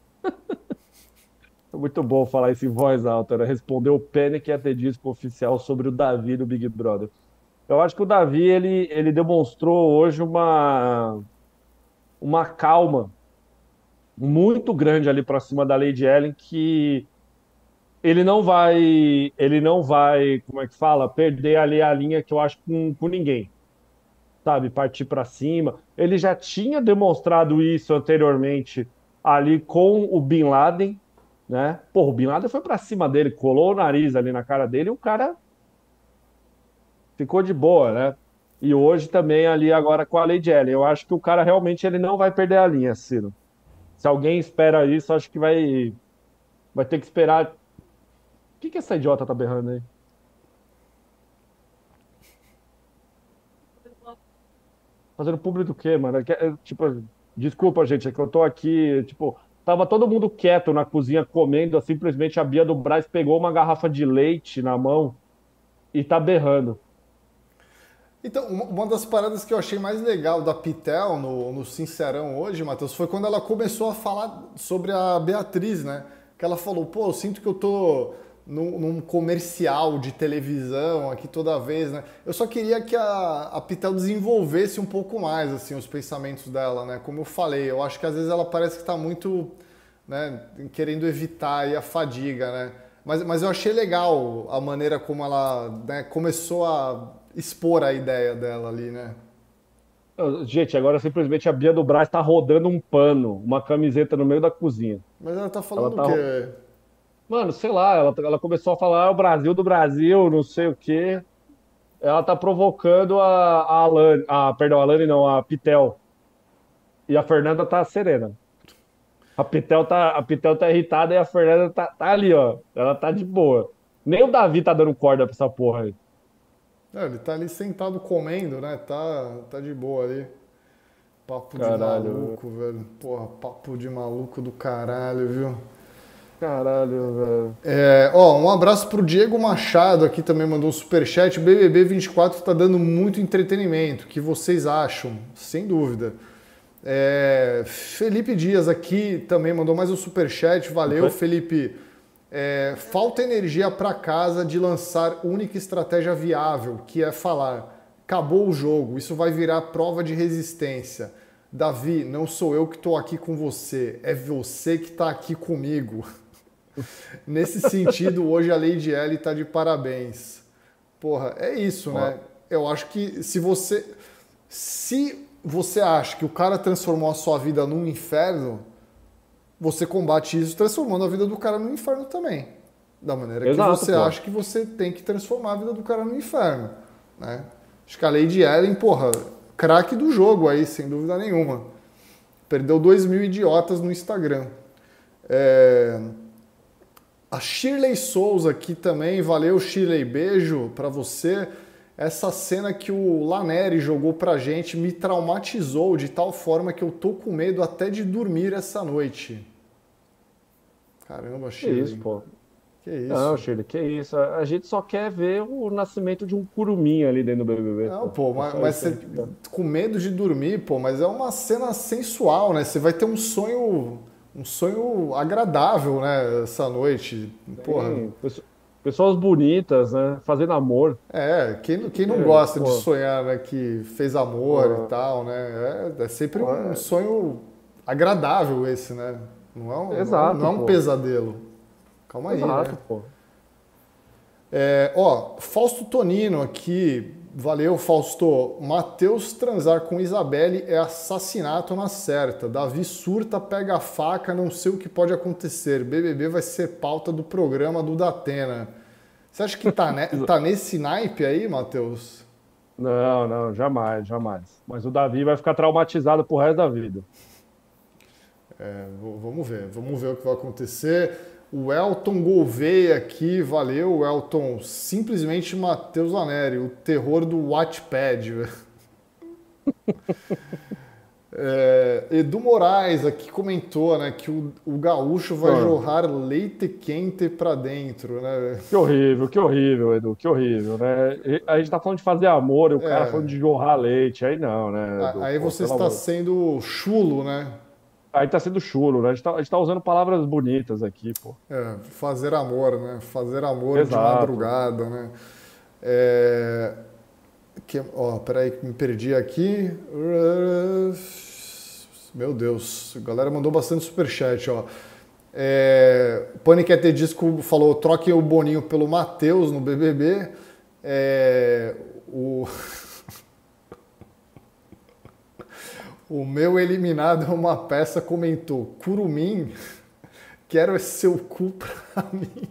é muito bom falar isso em voz alta, né? Respondeu o Panic! At the Disco oficial sobre o Davi do Big Brother. Eu acho que o Davi, ele demonstrou hoje uma calma muito grande ali para cima da Lady Ellen, que ele não vai, como é que fala, perder ali a linha que eu acho com ninguém, sabe? Partir para cima. Ele já tinha demonstrado isso anteriormente ali com o Bin Laden, né? Pô, o Bin Laden foi para cima dele, colou o nariz ali na cara dele e o cara ficou de boa, né? E hoje também ali agora com a Lady Ellen. Eu acho que o cara realmente ele não vai perder a linha, Ciro. Se alguém espera isso, acho que vai ter que esperar. O que que essa idiota tá berrando aí? Fazendo público do quê, mano? Tipo, desculpa, gente, é que eu tô aqui, tipo, tava todo mundo quieto na cozinha comendo, simplesmente a Bia do Brás pegou uma garrafa de leite na mão e tá berrando. Então, uma das paradas que eu achei mais legal da Pitel no Sincerão hoje, Matheus, foi quando ela começou a falar sobre a Beatriz, né? Que ela falou, pô, eu sinto que eu tô num comercial de televisão aqui toda vez, né? Eu só queria que a Pitel desenvolvesse um pouco mais, assim, os pensamentos dela, né? Como eu falei, eu acho que às vezes ela parece que tá muito, né, querendo evitar aí a fadiga, né? Mas eu achei legal a maneira como ela, né, começou a expor a ideia dela ali, né? Gente, agora simplesmente a Bia do Brás tá rodando um pano, uma camiseta no meio da cozinha. Mas ela tá Ela falando o tá. quê? Mano, sei lá, ela começou a falar "Ah, o Brasil do Brasil, não sei o quê. Ela tá provocando a Alane, perdão, a Alane não, a Pitel. E a Fernanda tá serena. A Pitel tá irritada e a Fernanda tá ali, ó. Ela tá de boa. Nem o Davi tá dando corda pra essa porra aí. É, ele tá ali sentado comendo, né? Tá de boa ali. Papo de Caralho, maluco, velho. Porra, papo de maluco do caralho, viu? caralho, velho. Ó, um abraço pro Diego Machado aqui também mandou um superchat. BBB 24 tá dando muito entretenimento. O que vocês acham? Sem dúvida. Felipe Dias aqui também mandou mais um superchat. Valeu, Felipe. Falta energia para casa de lançar única estratégia viável, que é falar: acabou o jogo, isso vai virar prova de resistência. Davi, não sou eu que estou aqui com você, é você que está aqui comigo. Nesse sentido, hoje a Lady L está de parabéns. Porra, é isso, né? Eu acho que se você acha que o cara transformou a sua vida num inferno, você combate isso transformando a vida do cara no inferno também. Da maneira que Exato, você pô. acha que você tem que transformar a vida do cara no inferno, né? Acho que a Lady Ellen, porra, craque do jogo aí, sem dúvida nenhuma. Perdeu 2.000 idiotas no Instagram. A Shirley Souza aqui também, valeu Shirley, beijo pra você. Essa cena que o Laneri jogou pra gente me traumatizou de tal forma que eu tô com medo até de dormir essa noite. Caramba, Shirley. Que isso, pô. Que isso? Não, Shirley, que isso. A gente só quer ver o nascimento de um curumim ali dentro do BBB. Não, pô, mas isso você com medo de dormir, pô, mas é uma cena sensual, né? Você vai ter um sonho agradável, né, essa noite. Porra. Sim, pessoas bonitas, né? Fazendo amor. Quem não gosta de pô. sonhar, né, que fez amor Pô. e tal, né? É sempre Pô, um sonho agradável esse, né? Exato, Não é um pô. pesadelo. Calma aí, Exato, né? pô. Fausto Tonino aqui, valeu Fausto. Matheus transar com Isabelle é assassinato na certa. Davi surta, pega a faca, não sei o que pode acontecer. BBB vai ser pauta do programa do Datena. Você acha que tá nesse naipe aí, Matheus? Não, jamais, jamais. Mas o Davi vai ficar traumatizado pro resto da vida. Vamos ver o que vai acontecer. O Elton Gouveia aqui, valeu, Elton. Simplesmente Matheus Laneri, o terror do Wattpad. Edu Moraes aqui comentou, né, que o gaúcho vai jorrar leite quente pra dentro, né? Que horrível, Edu, que horrível, né? A gente tá falando de fazer amor e o cara falando de jorrar leite, aí não, né, Edu? Aí Pô, você pelo está amor. sendo chulo, né? Aí tá sendo chulo, né? A gente tá usando palavras bonitas aqui, pô. Fazer amor, né? Fazer amor de Exato. madrugada, né? Peraí que me perdi aqui. Meu Deus, a galera mandou bastante superchat, ó. Paniquete Disco falou, troquem o Boninho pelo Matheus no BBB. O meu eliminado é uma peça comentou, Curumim, quero esse seu cu pra mim.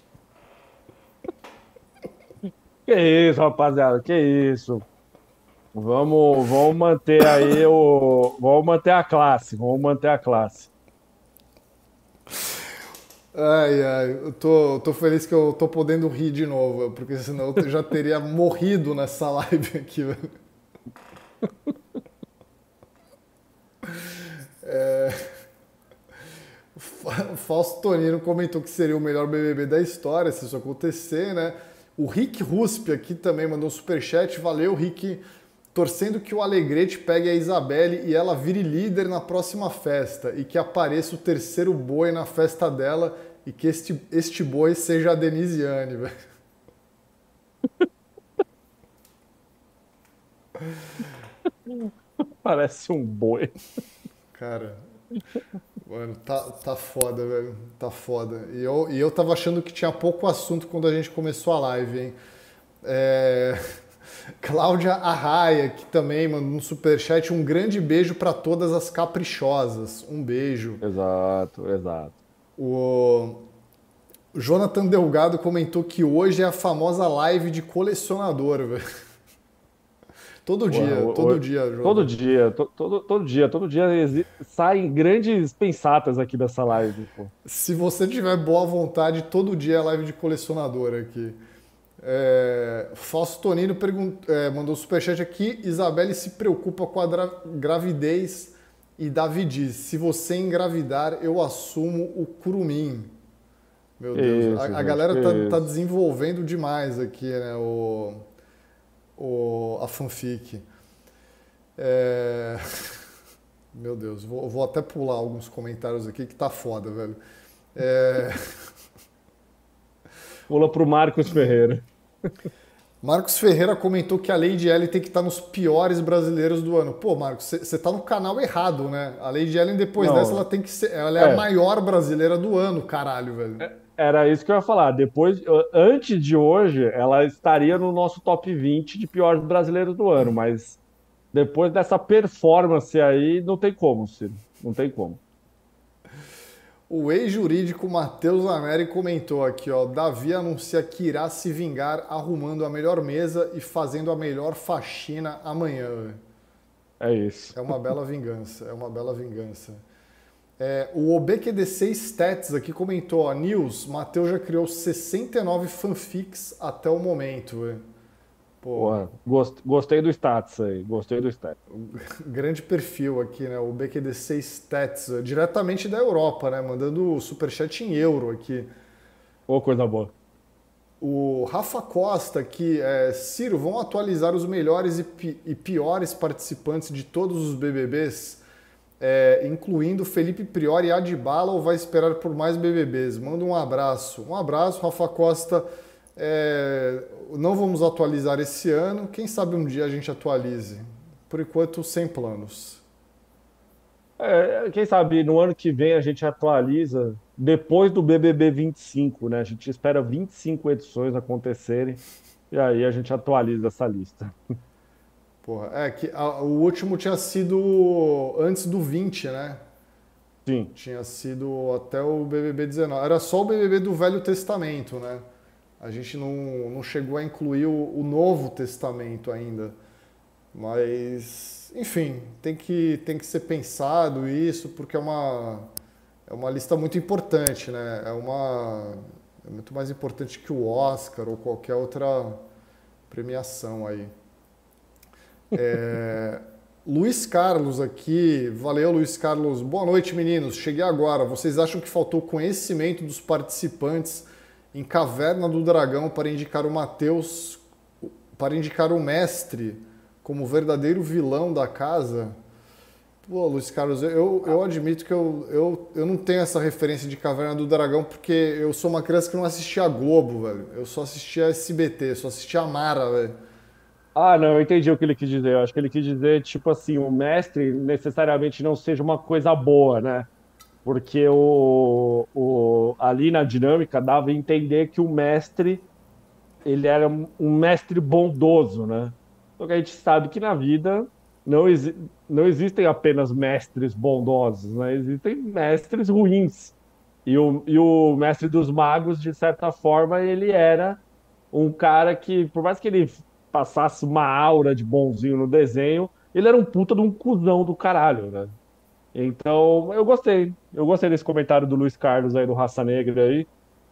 Que isso, rapaziada, que isso. Vamos manter aí vamos manter a classe, vamos manter a classe. Ai, eu tô feliz que eu tô podendo rir de novo, porque senão eu já teria morrido nessa live aqui, velho. O Fausto Tonino comentou que seria o melhor BBB da história se isso acontecer, né? O Rick Rusp aqui também mandou um superchat. Valeu, Rick. Torcendo que o Alegrete pegue a Isabelle e ela vire líder na próxima festa e que apareça o terceiro boi na festa dela e que este boi seja a Denisiane, velho. Parece um boi. Cara, mano, tá foda, velho. Tá foda. E eu tava achando que tinha pouco assunto quando a gente começou a live, hein? Cláudia Arraia, que também mandou um superchat. Um grande beijo para todas as caprichosas. Um beijo. Exato. O Jonathan Delgado comentou que hoje é a famosa live de colecionador, velho. Todo dia, Jonathan. Todo dia saem grandes pensatas aqui dessa live, pô. Se você tiver boa vontade, todo dia é live de colecionador aqui. Fausto Tonino mandou um superchat aqui. Isabelle se preocupa com a gravidez e Davi diz, se você engravidar, eu assumo o curumim. Meu Deus, a galera tá desenvolvendo demais aqui, né, a fanfic. Meu Deus, vou até pular alguns comentários aqui que tá foda, velho. Pula pro Marcos Ferreira. Marcos Ferreira comentou que a Lady Ellen tem que estar nos piores brasileiros do ano. Pô, Marcos, você tá no canal errado, né? A Lady Ellen, depois dessa, ela tem que ser. Ela é a maior brasileira do ano, caralho, velho. Era isso que eu ia falar. Antes de hoje, ela estaria no nosso top 20 de piores brasileiros do ano, mas depois dessa performance aí, não tem como, Ciro. Não tem como. O ex-jurídico Matheus Ameri comentou aqui, ó, Davi anuncia que irá se vingar arrumando a melhor mesa e fazendo a melhor faxina amanhã. É isso. É uma bela vingança, é uma bela vingança. O OBQDC Stats aqui comentou, ó, News, Matheus já criou 69 fanfics até o momento. Pô, Gostei do status aí, gostei do status. grande perfil aqui, né? O BQDC Stats, diretamente da Europa, né? Mandando superchat em euro aqui. Ô, coisa boa. O Rafa Costa aqui, Ciro, vão atualizar os melhores e piores participantes de todos os BBBs, incluindo Felipe Priori e Adbala, ou vai esperar por mais BBBs? Manda um abraço. Um abraço, Rafa Costa. Não vamos atualizar esse ano, quem sabe um dia a gente atualize. Por enquanto, sem planos. Quem sabe no ano que vem a gente atualiza depois do BBB 25, né? A gente espera 25 edições acontecerem e aí a gente atualiza essa lista. Porra, o último tinha sido antes do 20, né? Sim. Tinha sido até o BBB 19. Era só o BBB do Velho Testamento, né? A gente não chegou a incluir o Novo Testamento ainda. Mas, enfim, tem que ser pensado isso, porque é uma lista muito importante, né? É muito mais importante que o Oscar ou qualquer outra premiação aí. Luiz Carlos aqui, valeu Luiz Carlos, boa noite meninos, cheguei agora, vocês acham que faltou conhecimento dos participantes em Caverna do Dragão para indicar o Matheus, para indicar o mestre como verdadeiro vilão da casa? Pô, Luiz Carlos, eu admito que eu não tenho essa referência de Caverna do Dragão porque eu sou uma criança que não assistia a Globo, velho, eu só assistia SBT, só assistia a Mara, velho. Ah, não, eu entendi o que ele quis dizer. Eu acho que ele quis dizer, tipo assim, o mestre necessariamente não seja uma coisa boa, né? Porque ali na dinâmica dava a entender que o mestre, ele era um mestre bondoso, né? Só que a gente sabe que na vida não existem apenas mestres bondosos, né? Existem mestres ruins. E o mestre dos magos, de certa forma, ele era um cara que, por mais que ele passasse uma aura de bonzinho no desenho, ele era um puta de um cuzão do caralho, né? Então, eu gostei desse comentário do Luiz Carlos aí, do Raça Negra aí.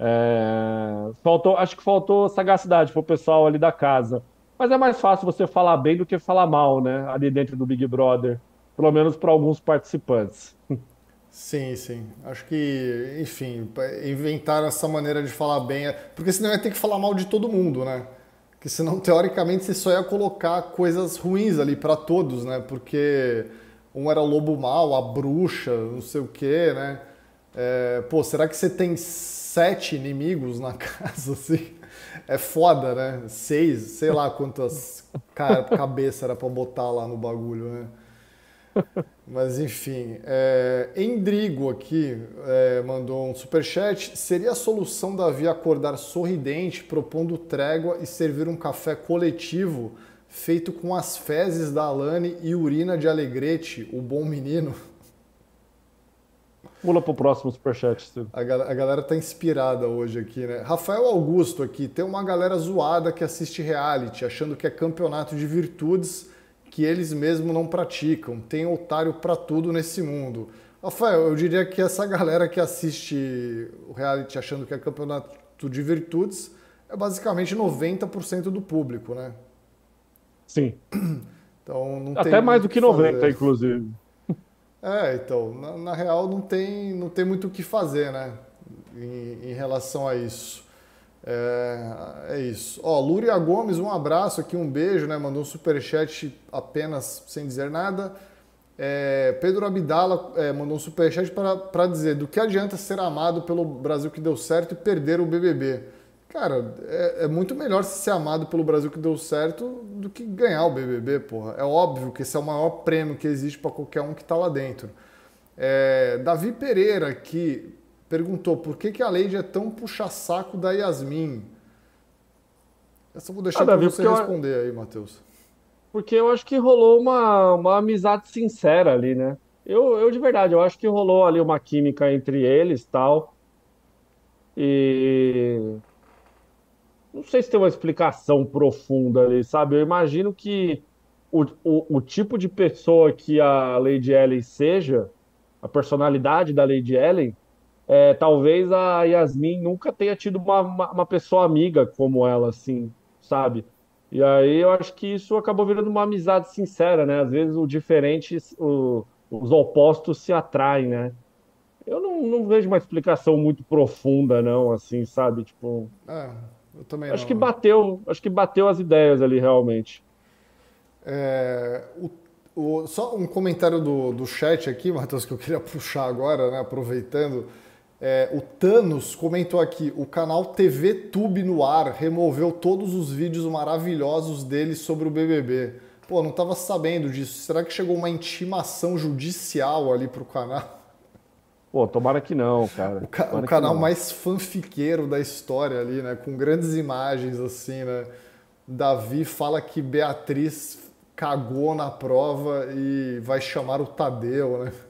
Acho que faltou sagacidade pro pessoal ali da casa. Mas é mais fácil você falar bem do que falar mal, né? Ali dentro do Big Brother. Pelo menos para alguns participantes. Sim, sim. Acho que, enfim, inventaram essa maneira de falar bem, porque senão ia ter que falar mal de todo mundo, né? Porque senão, teoricamente, você só ia colocar coisas ruins ali para todos, né? Porque um era o lobo mau, a bruxa, não sei o quê, né? Pô, será que você tem 7 inimigos na casa, assim? É foda, né? 6, sei lá quantas cabeças era pra botar lá no bagulho, né? Mas enfim, Endrigo aqui mandou um superchat. Seria a solução Davi acordar sorridente, propondo trégua e servir um café coletivo feito com as fezes da Alane e urina de Alegrete, o bom menino? Pula pro próximo superchat, Ciro. A galera tá inspirada hoje aqui, né? Rafael Augusto aqui. Tem uma galera zoada que assiste reality, achando que é campeonato de virtudes que eles mesmos não praticam. Tem otário pra tudo nesse mundo. Rafael, eu diria que essa galera que assiste o reality achando que é campeonato de virtudes é basicamente 90% do público, né? Sim. Então não Até tem mais do muito que o fazer. 90, inclusive. Então, na real não tem muito o que fazer, né? Em relação a isso. É isso. Ó, Lúria Gomes, um abraço aqui, um beijo, né? Mandou um superchat apenas sem dizer nada. Pedro Abdala mandou um superchat para dizer: do que adianta ser amado pelo Brasil que deu certo e perder o BBB? Cara, é muito melhor ser amado pelo Brasil que deu certo do que ganhar o BBB, porra. É óbvio que esse é o maior prêmio que existe para qualquer um que tá lá dentro. Davi Pereira aqui perguntou por que a Lady é tão puxa-saco da Yasmin. Essa eu vou deixar para Davi, você responder aí, Matheus. porque eu acho que rolou uma amizade sincera ali, né? Eu de verdade, eu acho que rolou ali uma química entre eles, tal, e não sei se tem uma explicação profunda ali, sabe? Eu imagino que o tipo de pessoa que a Lady Ellen seja, a personalidade da Lady Ellen, talvez a Yasmin nunca tenha tido uma pessoa amiga como ela, assim, sabe? E aí eu acho que isso acabou virando uma amizade sincera, né? Às vezes o diferente, os opostos se atraem, né? Eu não vejo uma explicação muito profunda, não, assim, sabe? Tipo, É, eu também não. acho que bateu as ideias ali realmente. É, só um comentário do chat aqui, Matheus, que eu queria puxar agora, né, aproveitando. O Thanos comentou aqui: o canal TV Tube no ar removeu todos os vídeos maravilhosos dele sobre o BBB. Pô, não tava sabendo disso. Será que chegou uma intimação judicial ali pro canal? Pô, tomara que não, O, cara. o Tomara que canal não. mais fanfiqueiro da história ali, né? Com grandes imagens assim, né? Davi fala que Beatriz cagou na prova e vai chamar o Tadeu, né?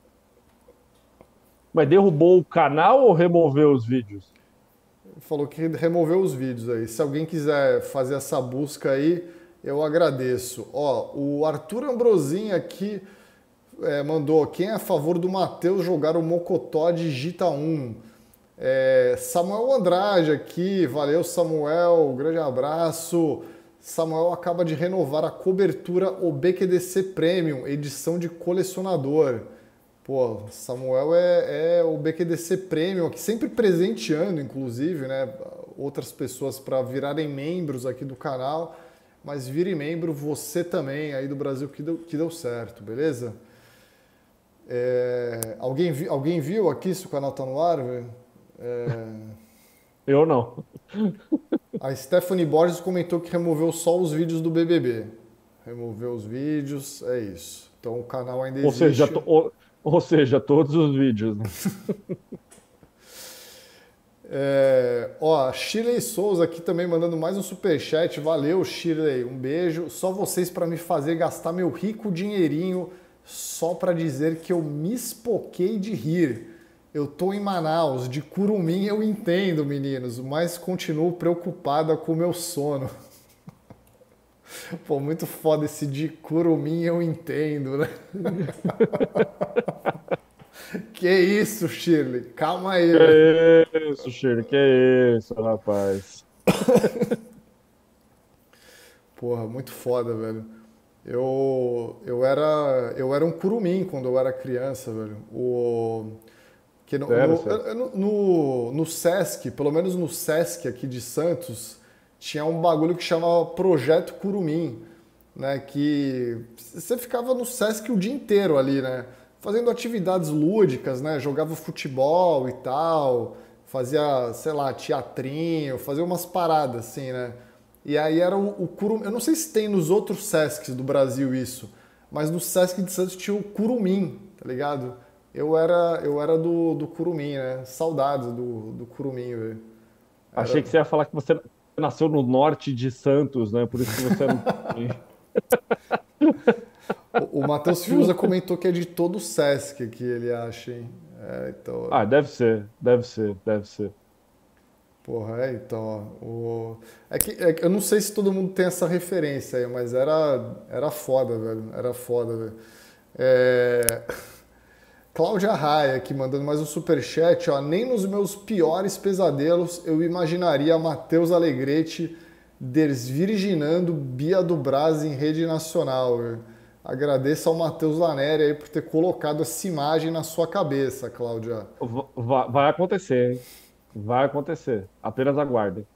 Mas derrubou o canal ou removeu os vídeos? Falou que removeu os vídeos aí. Se alguém quiser fazer essa busca aí, eu agradeço. Ó, o Arthur Ambrosin aqui mandou: quem é a favor do Matheus jogar o Mocotó digita 1? Samuel Andrade aqui, valeu Samuel, grande abraço. Samuel acaba de renovar a cobertura OBQDC Premium, edição de colecionador. Pô, Samuel é o BQDC Premium aqui, sempre presenteando, inclusive, né, outras pessoas para virarem membros aqui do canal, mas vire membro você também aí do Brasil que deu certo, beleza? Alguém viu aqui se o canal tá no ar, velho? Eu não. A Stephanie Borges comentou que removeu só os vídeos do BBB. Removeu os vídeos, é isso. Então o canal ainda Ou seja, existe. ou seja, todos os vídeos, né? Ó, Shirley Souza aqui também mandando mais um superchat. Valeu, Shirley. Um beijo. Só vocês para me fazer gastar meu rico dinheirinho só para dizer que eu me espoquei de rir. Eu tô em Manaus, de Curumim eu entendo, meninos, mas continuo preocupada com o meu sono. Pô, muito foda esse de Curumim eu entendo, né? Que isso, Shirley? Calma aí, velho. Que isso, Shirley, que isso, rapaz. Porra, muito foda, velho. Eu era um curumim quando eu era criança, velho. Que Sério, sério. no Sesc, pelo menos no Sesc aqui de Santos, tinha um bagulho que chamava Projeto Curumim, né? Que você ficava no Sesc o dia inteiro ali, né? Fazendo atividades lúdicas, né? Jogava futebol e tal, fazia, sei lá, teatrinho, fazia umas paradas assim, né? E aí era o Curumim. Eu não sei se tem nos outros Sescs do Brasil isso, mas no Sesc de Santos tinha o Curumim, tá ligado? Eu era do Curumim, né? Saudades do Curumim, velho. Achei Era... que você ia falar que você nasceu no norte de Santos, né? Por isso que você não. O Matheus Fiuza comentou que é de todo o Sesc que ele acha, hein? Então, Ah, deve ser, deve ser, deve ser. porra, então, ó, é que eu não sei se todo mundo tem essa referência aí, mas era foda, velho. Era foda, velho. É... Cláudia Raia aqui mandando mais um superchat, ó. Nem nos meus piores pesadelos eu imaginaria Matheus Alegrete desvirginando Bia do Braz em rede nacional. Velho. Agradeço ao Matheus Laneri aí por ter colocado essa imagem na sua cabeça, Cláudia. Vai acontecer, hein? Vai acontecer. Apenas aguardem.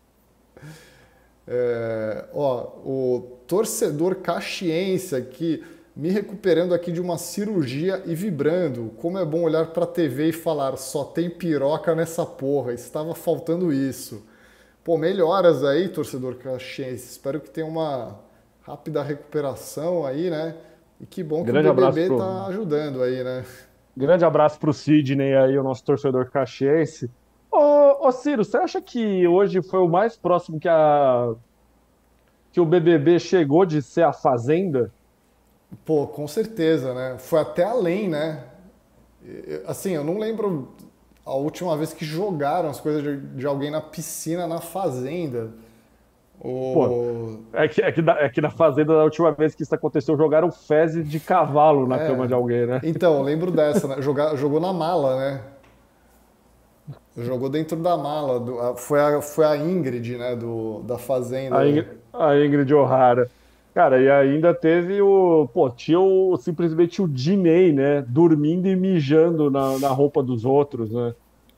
O torcedor caxiense aqui, me recuperando aqui de uma cirurgia e vibrando. Como é bom olhar pra TV e falar, só tem piroca nessa porra, estava faltando isso. Pô, melhoras aí, torcedor caxiense. Espero que tenha uma rápida recuperação aí, né? E que bom que o Grande abraço BBB pro, tá ajudando aí, né? grande abraço pro Sidney aí, o nosso torcedor caxiense. Ô, Ciro, você acha que hoje foi o mais próximo que o BBB chegou de ser a Fazenda? Pô, com certeza, né? Foi até além, né? Assim, eu não lembro a última vez que jogaram as coisas de alguém na piscina, na fazenda. Pô, O... é que na Fazenda, da última vez que isso aconteceu, jogaram fezes de cavalo na cama É. de alguém, né? Então, eu lembro dessa, né? Jogou na mala, né? Jogou dentro da mala. Foi a Ingrid, né? Da fazenda. A Ingrid O'Hara. Cara, e ainda teve o. Pô, tinha simplesmente o Diney, né? Dormindo e mijando na roupa dos outros, né?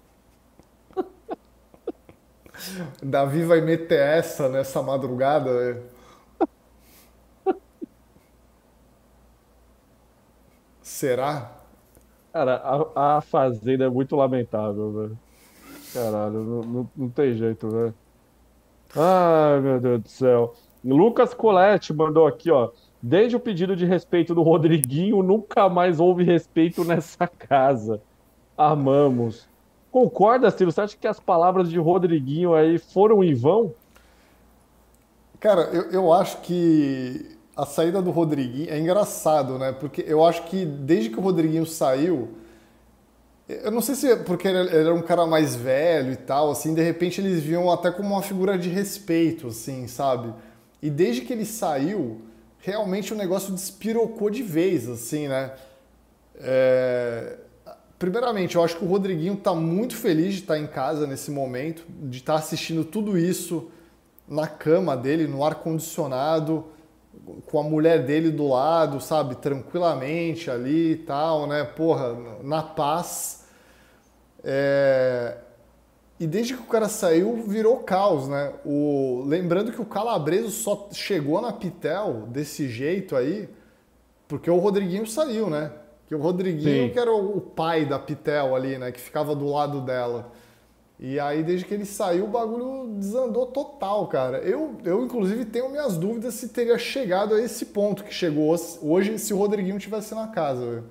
Davi vai meter essa nessa madrugada, né? Será? Cara, a Fazenda é muito lamentável, velho. Caralho, não tem jeito, velho. Ai, meu Deus do céu. Lucas Colette mandou aqui, ó. Desde o pedido de respeito do Rodriguinho, nunca mais houve respeito nessa casa. Amamos. Concorda, Ciro? Você acha que as palavras de Rodriguinho aí foram em vão? Cara, eu acho que a saída do Rodriguinho é engraçado, né? Porque eu acho que desde que o Rodriguinho saiu, eu não sei se é porque ele era um cara mais velho e tal, assim, de repente eles viam até como uma figura de respeito, assim, sabe? E desde que ele saiu, realmente o negócio despirocou de vez, assim, né? É, primeiramente, eu acho que o Rodriguinho tá muito feliz de estar em casa nesse momento, de estar assistindo tudo isso na cama dele, no ar-condicionado, com a mulher dele do lado, sabe, tranquilamente ali e tal, né? Porra, na paz. É, e desde que o cara saiu, virou caos, né? Lembrando que o Calabreso só chegou na Pitel desse jeito aí, porque o Rodriguinho saiu, né? Que o Rodriguinho que Sim. era o pai da Pitel ali, né? Que ficava do lado dela. E aí, desde que ele saiu, o bagulho desandou total, cara. Eu inclusive, tenho minhas dúvidas se teria chegado a esse ponto que chegou hoje se o Rodriguinho tivesse na casa, velho.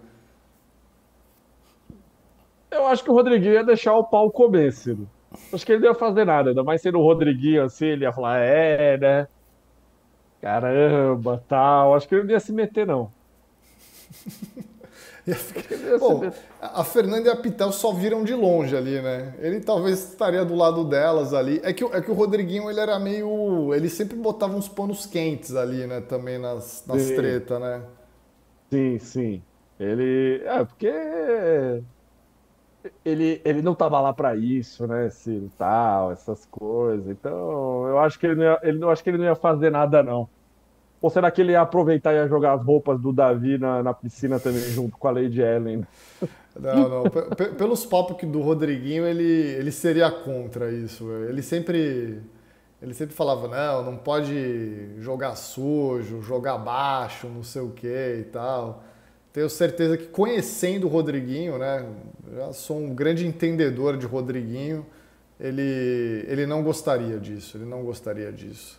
Eu acho que o Rodriguinho ia deixar o pau comer, Ciro. Acho que ele não ia fazer nada, ainda mais sendo o Rodriguinho assim, ele ia falar, né? Caramba, tal. Acho que ele não ia se meter, não. Ia ficar- Acho que ele não ia se Bom, meter. a Fernanda e a Pitel só viram de longe ali, né? Ele talvez estaria do lado delas ali. É que o Rodriguinho, ele era meio... Ele sempre botava uns panos quentes ali, né? Também nas Sim, tretas, né? sim, sim. Ele. É, porque ele não tava lá pra isso, né, Ciro, tal, essas coisas. Então, eu acho que eu acho que ele não ia fazer nada, não. Ou será que ele ia aproveitar e ia jogar as roupas do Davi na piscina também, junto com a Lady Ellen? Não, não. Pelos papos do Rodriguinho, ele seria contra isso, velho. Ele sempre falava, não pode jogar sujo, jogar baixo, não sei o que e tal. Tenho certeza que conhecendo o Rodriguinho, né? Já sou um grande entendedor de Rodriguinho. Ele não gostaria disso, ele não gostaria disso.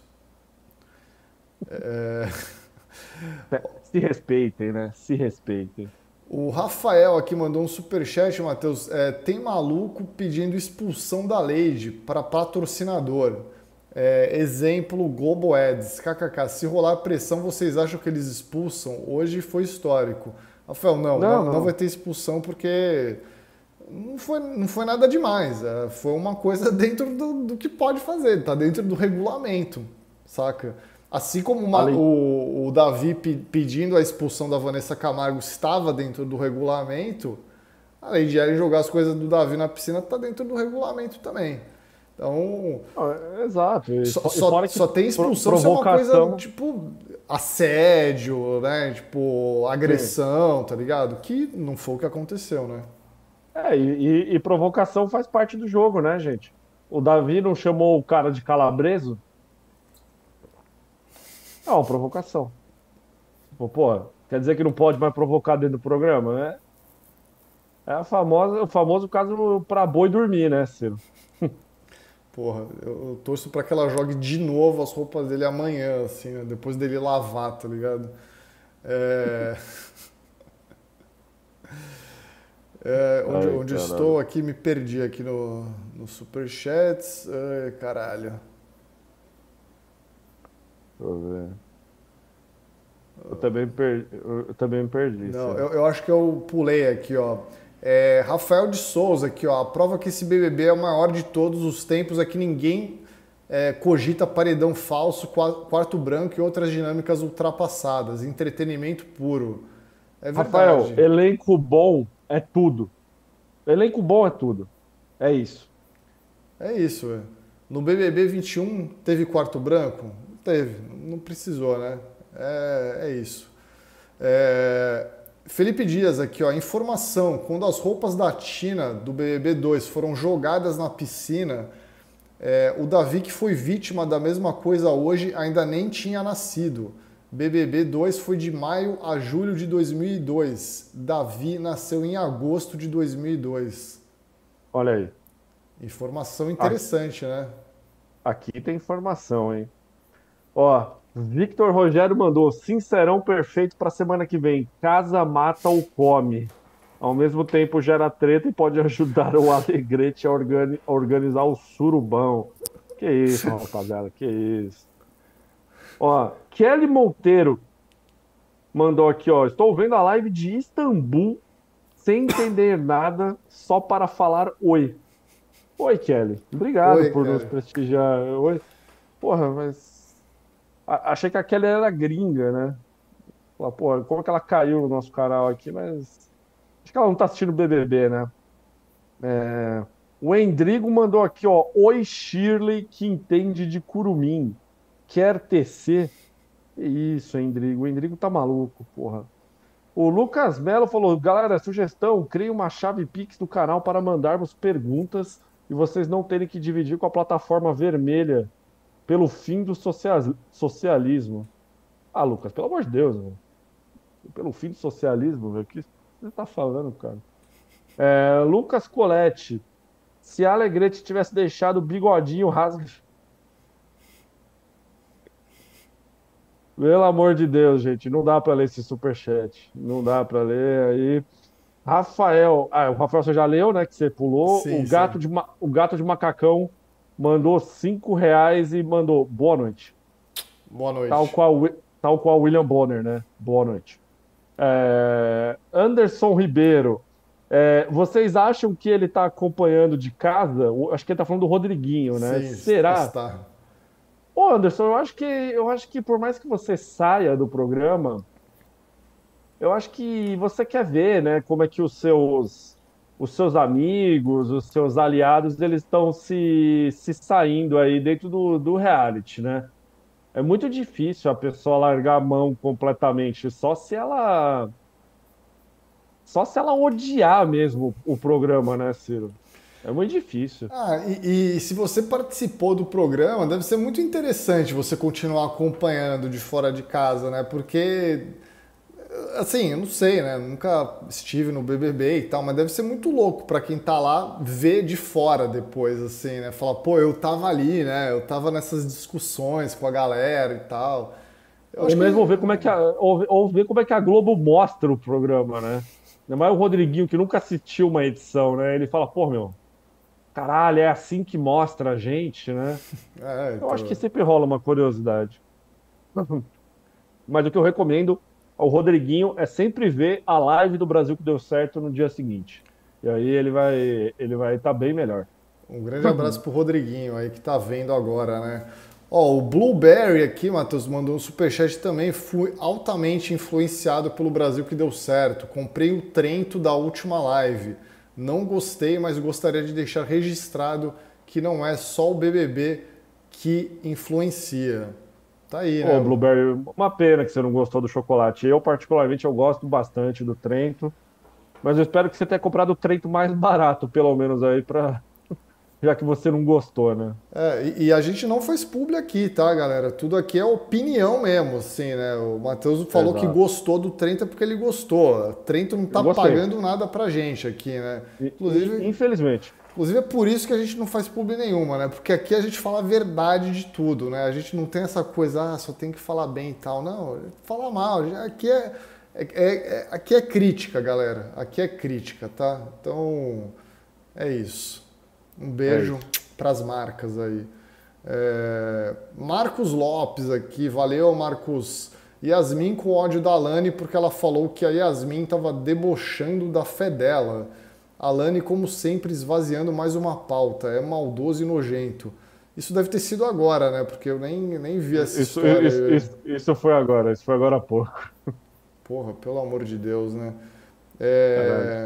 Se respeitem, né? Se respeitem. O Rafael aqui mandou um superchat, Matheus. Tem maluco pedindo expulsão da Lady para patrocinador. Exemplo, Globo Ads. KKK. Se rolar pressão, vocês acham que eles expulsam? Hoje foi histórico. Rafael, não, Não, não, não vai não. ter expulsão porque não foi nada demais. Foi uma coisa dentro do que pode fazer, tá dentro do regulamento, saca? Assim como Ali, o Davi pedindo a expulsão da Vanessa Camargo estava dentro do regulamento, a lei de Ellen jogar as coisas do Davi na piscina está dentro do regulamento também. Então, exato. só, E só, fora que só tem expulsão se é uma coisa provocação. tipo assédio, né? Tipo Sim. agressão, tá ligado? Que não foi o que aconteceu, né? E provocação faz parte do jogo, né, gente? O Davi não chamou o cara de calabreso? É uma provocação. Tipo, pô, quer dizer que não pode mais provocar dentro do programa, né? O famoso caso pra boi dormir, né, Ciro? Porra, eu torço pra que ela jogue de novo as roupas dele amanhã, assim, né? Depois dele lavar, tá ligado? É, onde, Ai, onde eu caralho. estou aqui, me perdi aqui no Superchats. Ai, caralho. Deixa eu ver. Eu também me perdi. Não, eu acho que eu pulei aqui, ó. Rafael de Souza aqui, ó. A prova que esse BBB é o maior de todos os tempos é que ninguém cogita paredão falso, quarto branco e outras dinâmicas ultrapassadas. Entretenimento puro. É Rafael, verdade. elenco bom é tudo. Elenco bom é tudo. É isso. É isso, velho. No BBB 21 teve quarto branco? Teve, não precisou, né? É isso. Felipe Dias aqui, ó. Informação: quando as roupas da Tina do BBB 2 foram jogadas na piscina, o Davi, que foi vítima da mesma coisa hoje, ainda nem tinha nascido. BBB 2 foi de maio a julho de 2002. Davi nasceu em agosto de 2002. Olha aí. Informação interessante, né? Aqui tem informação, hein? Ó, Victor Rogério mandou sincerão perfeito para semana que vem. Casa mata ou come. Ao mesmo tempo gera treta e pode ajudar o Alegrete a organizar o surubão. Que isso, rapaziada, que isso. Ó, Kelly Monteiro mandou aqui, ó. Estou vendo a live de Istambul sem entender nada, só para falar oi. Oi, Kelly. Obrigado Oi, por nos cara. prestigiar. Oi. Porra, mas achei que a Kelly era gringa, né? Fala, porra, como é que ela caiu no nosso canal aqui, mas acho que ela não tá assistindo BBB, né? O Endrigo mandou aqui, ó. Oi, Shirley, que entende de curumim. Quer tecer? Que isso, Endrigo. O Endrigo tá maluco, porra. O Lucas Melo falou, galera, sugestão, crie uma chave Pix do canal para mandarmos perguntas e vocês não terem que dividir com a plataforma vermelha pelo fim do socialismo. Ah, Lucas, pelo amor de Deus, mano. Pelo fim do socialismo, velho. O que você tá falando, cara? Lucas Coletti. Se a Alegrete tivesse deixado o bigodinho rasga. Pelo amor de Deus, gente, não dá para ler esse superchat. Não dá para ler aí. Rafael, o Rafael você já leu, né? Que você pulou. Sim, sim. O gato de macacão mandou R$ 5 e mandou boa noite. Boa Tal noite. qual, tal qual William Bonner, né? Boa noite. Anderson Ribeiro, vocês acham que ele está acompanhando de casa? Acho que ele está falando do Rodriguinho, né? Sim, Será? está. Ô, Anderson, eu acho que por mais que você saia do programa, eu acho que você quer ver, né, como é que os seus amigos, os seus aliados, eles estão se saindo aí dentro do reality, né? É muito difícil a pessoa largar a mão completamente, só se ela odiar mesmo o programa, né, Ciro? É muito difícil. E se você participou do programa, deve ser muito interessante você continuar acompanhando de fora de casa, né? Porque, assim, eu não sei, né? Nunca estive no BBB e tal, mas deve ser muito louco pra quem tá lá ver de fora depois, assim, né? Falar, pô, eu tava ali, né? Eu tava nessas discussões com a galera e tal. Eu Ou acho que mesmo ver ou ver como é que a Globo mostra o programa, né? Ainda mais o Rodriguinho, que nunca assistiu uma edição, né? Ele fala, pô, meu, caralho, é assim que mostra a gente, né? Eu acho que então, sempre rola uma curiosidade. Mas o que eu recomendo ao Rodriguinho é sempre ver a live do Brasil que deu certo no dia seguinte. E aí ele vai estar bem melhor. um grande abraço pro Rodriguinho aí que tá vendo agora, né? Ó, o Blueberry aqui, Matheus, mandou um superchat também. Fui altamente influenciado pelo Brasil que deu certo. Comprei o Trento da última live. Não gostei, mas gostaria de deixar registrado que não é só o BBB que influencia. Tá aí, Ô, né? Blueberry, uma pena que você não gostou do chocolate. Eu, particularmente, eu gosto bastante do Trento, mas eu espero que você tenha comprado o Trento mais barato, pelo menos aí, já que você não gostou, né? E a gente não faz publi aqui, tá, galera? Tudo aqui é opinião mesmo, assim, né? O Matheus falou que Exato. gostou do Trento porque ele gostou. O Trento não Eu tá gostei. pagando nada pra gente aqui, né? Inclusive, Infelizmente. inclusive é por isso que a gente não faz publi nenhuma, né? Porque aqui a gente fala a verdade de tudo, né? A gente não tem essa coisa, só tem que falar bem e tal. Não, fala mal. Aqui é crítica, galera. Aqui é crítica, tá? Então, é isso. Um É beijo isso. para as marcas aí. Marcos Lopes aqui, valeu Marcos Yasmin com ódio da Alane porque ela falou que a Yasmin estava debochando da fé dela. Alane, como sempre, esvaziando mais uma pauta. É maldoso e nojento. Isso deve ter sido agora, né? Porque eu nem vi essa história. Isso foi agora há pouco. Porra, pelo amor de Deus, né? Caralho.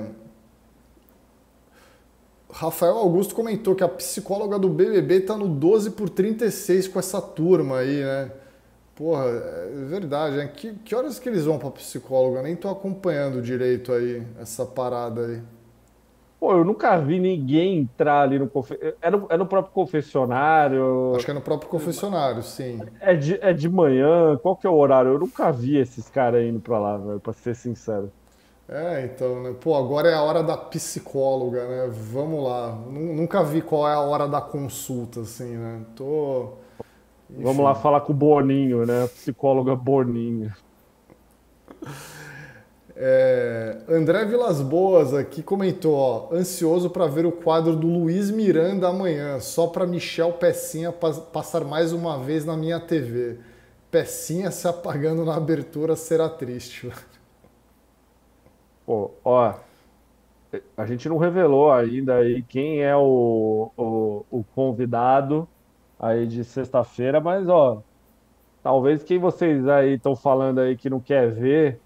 Rafael Augusto comentou que a psicóloga do BBB tá no 12 por 36 com essa turma aí, né? Porra, é verdade, né? Que horas que eles vão pra psicóloga? Nem tô acompanhando direito aí essa parada aí. Pô, eu nunca vi ninguém entrar ali no confessionário. É no próprio Acho confessionário? que é no próprio confessionário, sim. É de manhã? Qual que é o horário? Eu nunca vi esses caras indo pra lá, velho, pra ser sincero. Então, né? Pô, agora é a hora da psicóloga, né? Vamos lá. Nunca vi qual é a hora da consulta, assim, né? Vamos lá Enfim. falar com o Boninho, né? A psicóloga Boninho. André Vilas Boas aqui comentou, ó, ansioso para ver o quadro do Luiz Miranda amanhã, só para Michel Pecinha passar mais uma vez na minha TV. Pecinha se apagando na abertura será triste. Pô, ó, a gente não revelou ainda aí quem é o convidado aí de sexta-feira, mas, ó, talvez quem vocês aí estão falando aí que não quer ver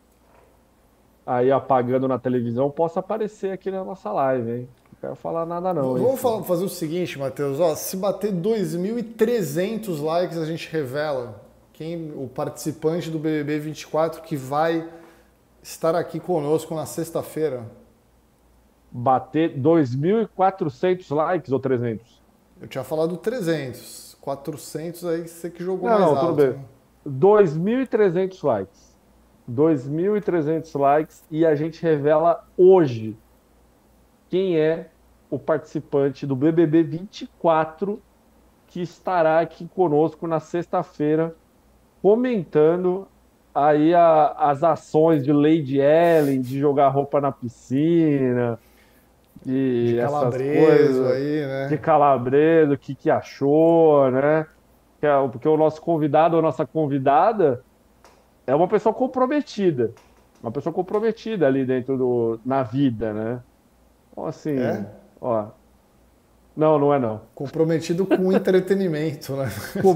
aí apagando na televisão possa aparecer aqui na nossa live, hein? Não quero falar nada não, hein, Vamos filho? fazer o seguinte, Matheus, ó, se bater 2.300 likes a gente revela quem o participante do BBB 24 que vai estar aqui conosco na sexta-feira. Bater 2.400 likes ou 300? Eu tinha falado 300, 400 aí você que jogou Não, mais não, tudo alto, bem. né? 2.300 likes. 2.300 likes e a gente revela hoje quem é o participante do BBB 24 que estará aqui conosco na sexta-feira comentando aí as ações de Lady Ellen, de jogar roupa na piscina, De de essas calabreso coisas, aí, de né? calabreso, o que que achou, né? Porque o nosso convidado ou nossa convidada é uma pessoa comprometida ali na vida, né? Então, É? assim, ó, não, não é não. Comprometido com o entretenimento, né?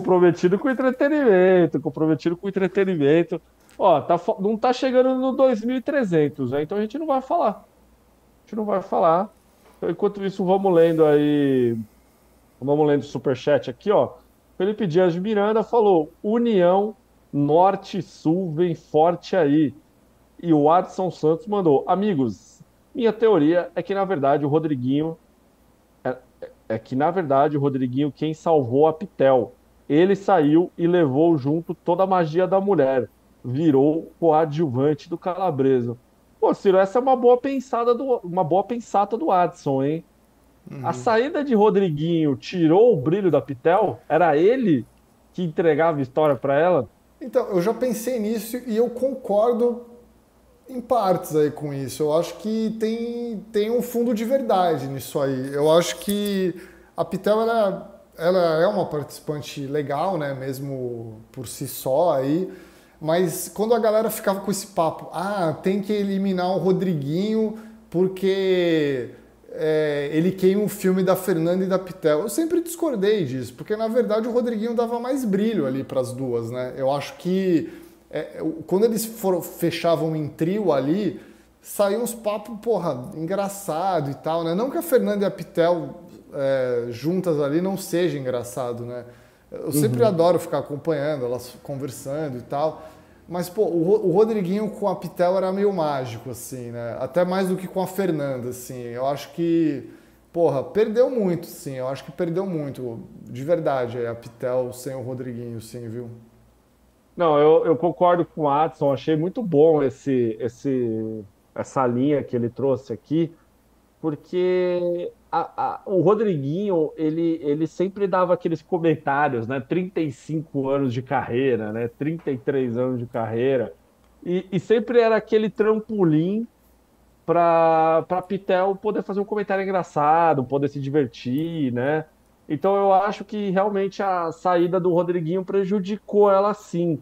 Comprometido com entretenimento. Ó, não tá chegando no 2.300, né? Então a gente não vai falar. A gente não vai falar. Então, enquanto isso, vamos lendo o superchat aqui, ó. Felipe Dias de Miranda falou: União Norte e Sul vem forte aí. E o Adson Santos mandou: amigos, minha teoria é que na verdade o Rodriguinho quem salvou a Pitel. Ele saiu e levou junto toda a magia da mulher. Virou coadjuvante do Calabreso. Pô, Ciro, essa é uma boa pensata do Adson, hein? A saída de Rodriguinho tirou o brilho da Pitel? Era ele que entregava a história para ela? Então, eu já pensei nisso e eu concordo em partes aí com isso. Eu acho que tem um fundo de verdade nisso aí. Eu acho que a Pitel ela é uma participante legal, né? Mesmo por si só aí. Mas quando a galera ficava com esse papo, tem que eliminar o Rodriguinho porque ele queima o filme da Fernanda e da Pitel. Eu sempre discordei disso, porque na verdade o Rodriguinho dava mais brilho ali para as duas, né? Eu acho que quando eles fechavam em trio ali, saíam uns papos, porra, engraçado e tal, né? Não que a Fernanda e a Pitel juntas ali não seja engraçado, né? Eu sempre Uhum. adoro ficar acompanhando elas conversando e tal. Mas, pô, o Rodriguinho com a Pitel era meio mágico, assim, né? Até mais do que com a Fernanda, assim. Eu acho que, porra, perdeu muito, sim. Eu acho que perdeu muito, de verdade, a Pitel sem o Rodriguinho, sim, viu? Não, eu concordo com o Adson, achei muito bom essa linha que ele trouxe aqui, porque o Rodriguinho, ele sempre dava aqueles comentários, né? 35 anos de carreira, né? 33 anos de carreira, e sempre era aquele trampolim para Pitel poder fazer um comentário engraçado, poder se divertir, né? Então eu acho que realmente a saída do Rodriguinho prejudicou ela sim.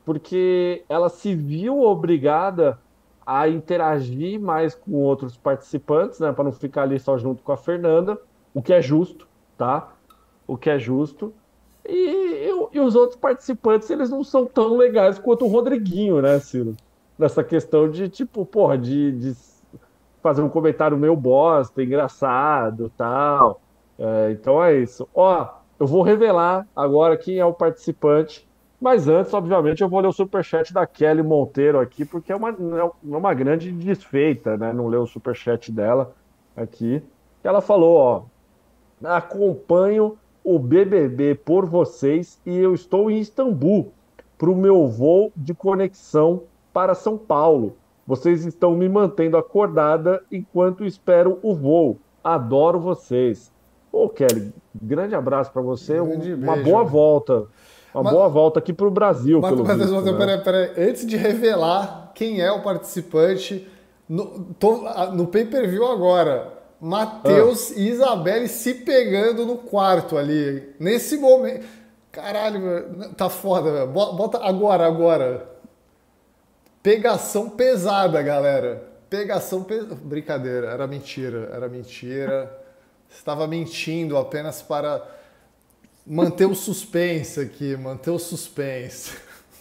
porque ela se viu obrigada a interagir mais com outros participantes, né, para não ficar ali só junto com a Fernanda, o que é justo, tá? O que é justo. E os outros participantes, eles não são tão legais quanto o Rodriguinho, né, Ciro? Nessa questão de, tipo, porra, de fazer um comentário meio bosta, engraçado, tal. Então é isso. Ó, eu vou revelar agora quem é o participante, mas antes, obviamente, eu vou ler o superchat da Kelly Monteiro aqui, porque é uma grande desfeita, né? Não ler o superchat dela aqui. Ela falou, ó, acompanho o BBB por vocês e eu estou em Istambul para o meu voo de conexão para São Paulo. Vocês estão me mantendo acordada enquanto espero o voo. Adoro vocês. Ô, Kelly, grande abraço para você. Grande Uma beijo. boa volta. Uma Mas- boa volta aqui para o Brasil, pelo visto, né? Peraí. Antes de revelar quem é o participante, no pay-per-view agora, Matheus e Isabelle se pegando no quarto ali. Nesse momento. Caralho, meu, tá foda, velho. Bota agora. Pegação pesada, galera. Pegação pesada. Brincadeira, era mentira. Estava mentindo apenas para manter o suspense aqui, manter o suspense.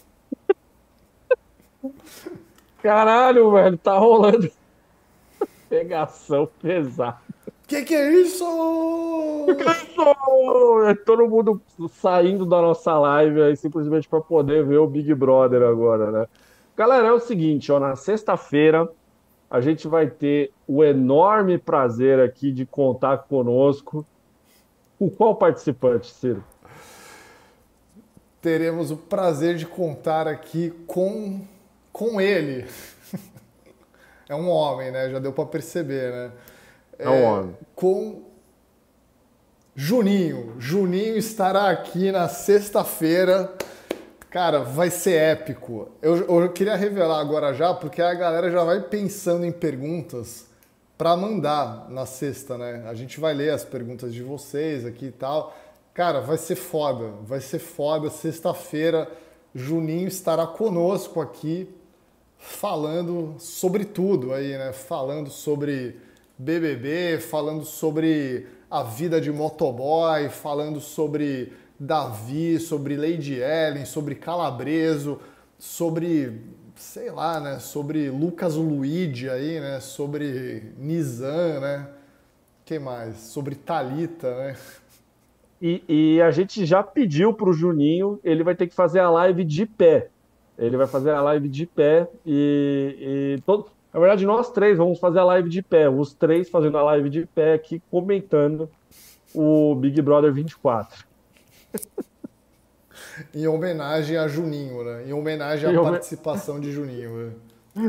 Caralho, velho, tá rolando pegação pesada. Que é isso? É todo mundo saindo da nossa live aí simplesmente para poder ver o Big Brother agora, né? Galera, é o seguinte, ó, na sexta-feira a gente vai ter o enorme prazer aqui de contar conosco. Com qual participante, Ciro? Teremos o prazer de contar aqui com ele. É um homem, né? Já deu para perceber, né? É um homem. Com Juninho. Juninho estará aqui na sexta-feira. Cara, vai ser épico. Eu queria revelar agora já, porque a galera já vai pensando em perguntas para mandar na sexta, né? A gente vai ler as perguntas de vocês aqui e tal. Cara, vai ser foda. Vai ser foda. Sexta-feira, Juninho estará conosco aqui falando sobre tudo aí, né? Falando sobre BBB, falando sobre a vida de motoboy, falando sobre Davi, sobre Lady Ellen, sobre Calabreso, sobre, sei lá, né? Sobre Lucas Luigi aí, né? Sobre Nizam, né? Quem mais? Sobre Thalita, né? E a gente já pediu para o Juninho, ele vai ter que fazer a live de pé. Ele vai fazer a live de pé na verdade, nós três vamos fazer a live de pé. Os três fazendo a live de pé aqui, comentando o Big Brother 24. Em homenagem a Juninho, né? Em homenagem à participação de Juninho, né?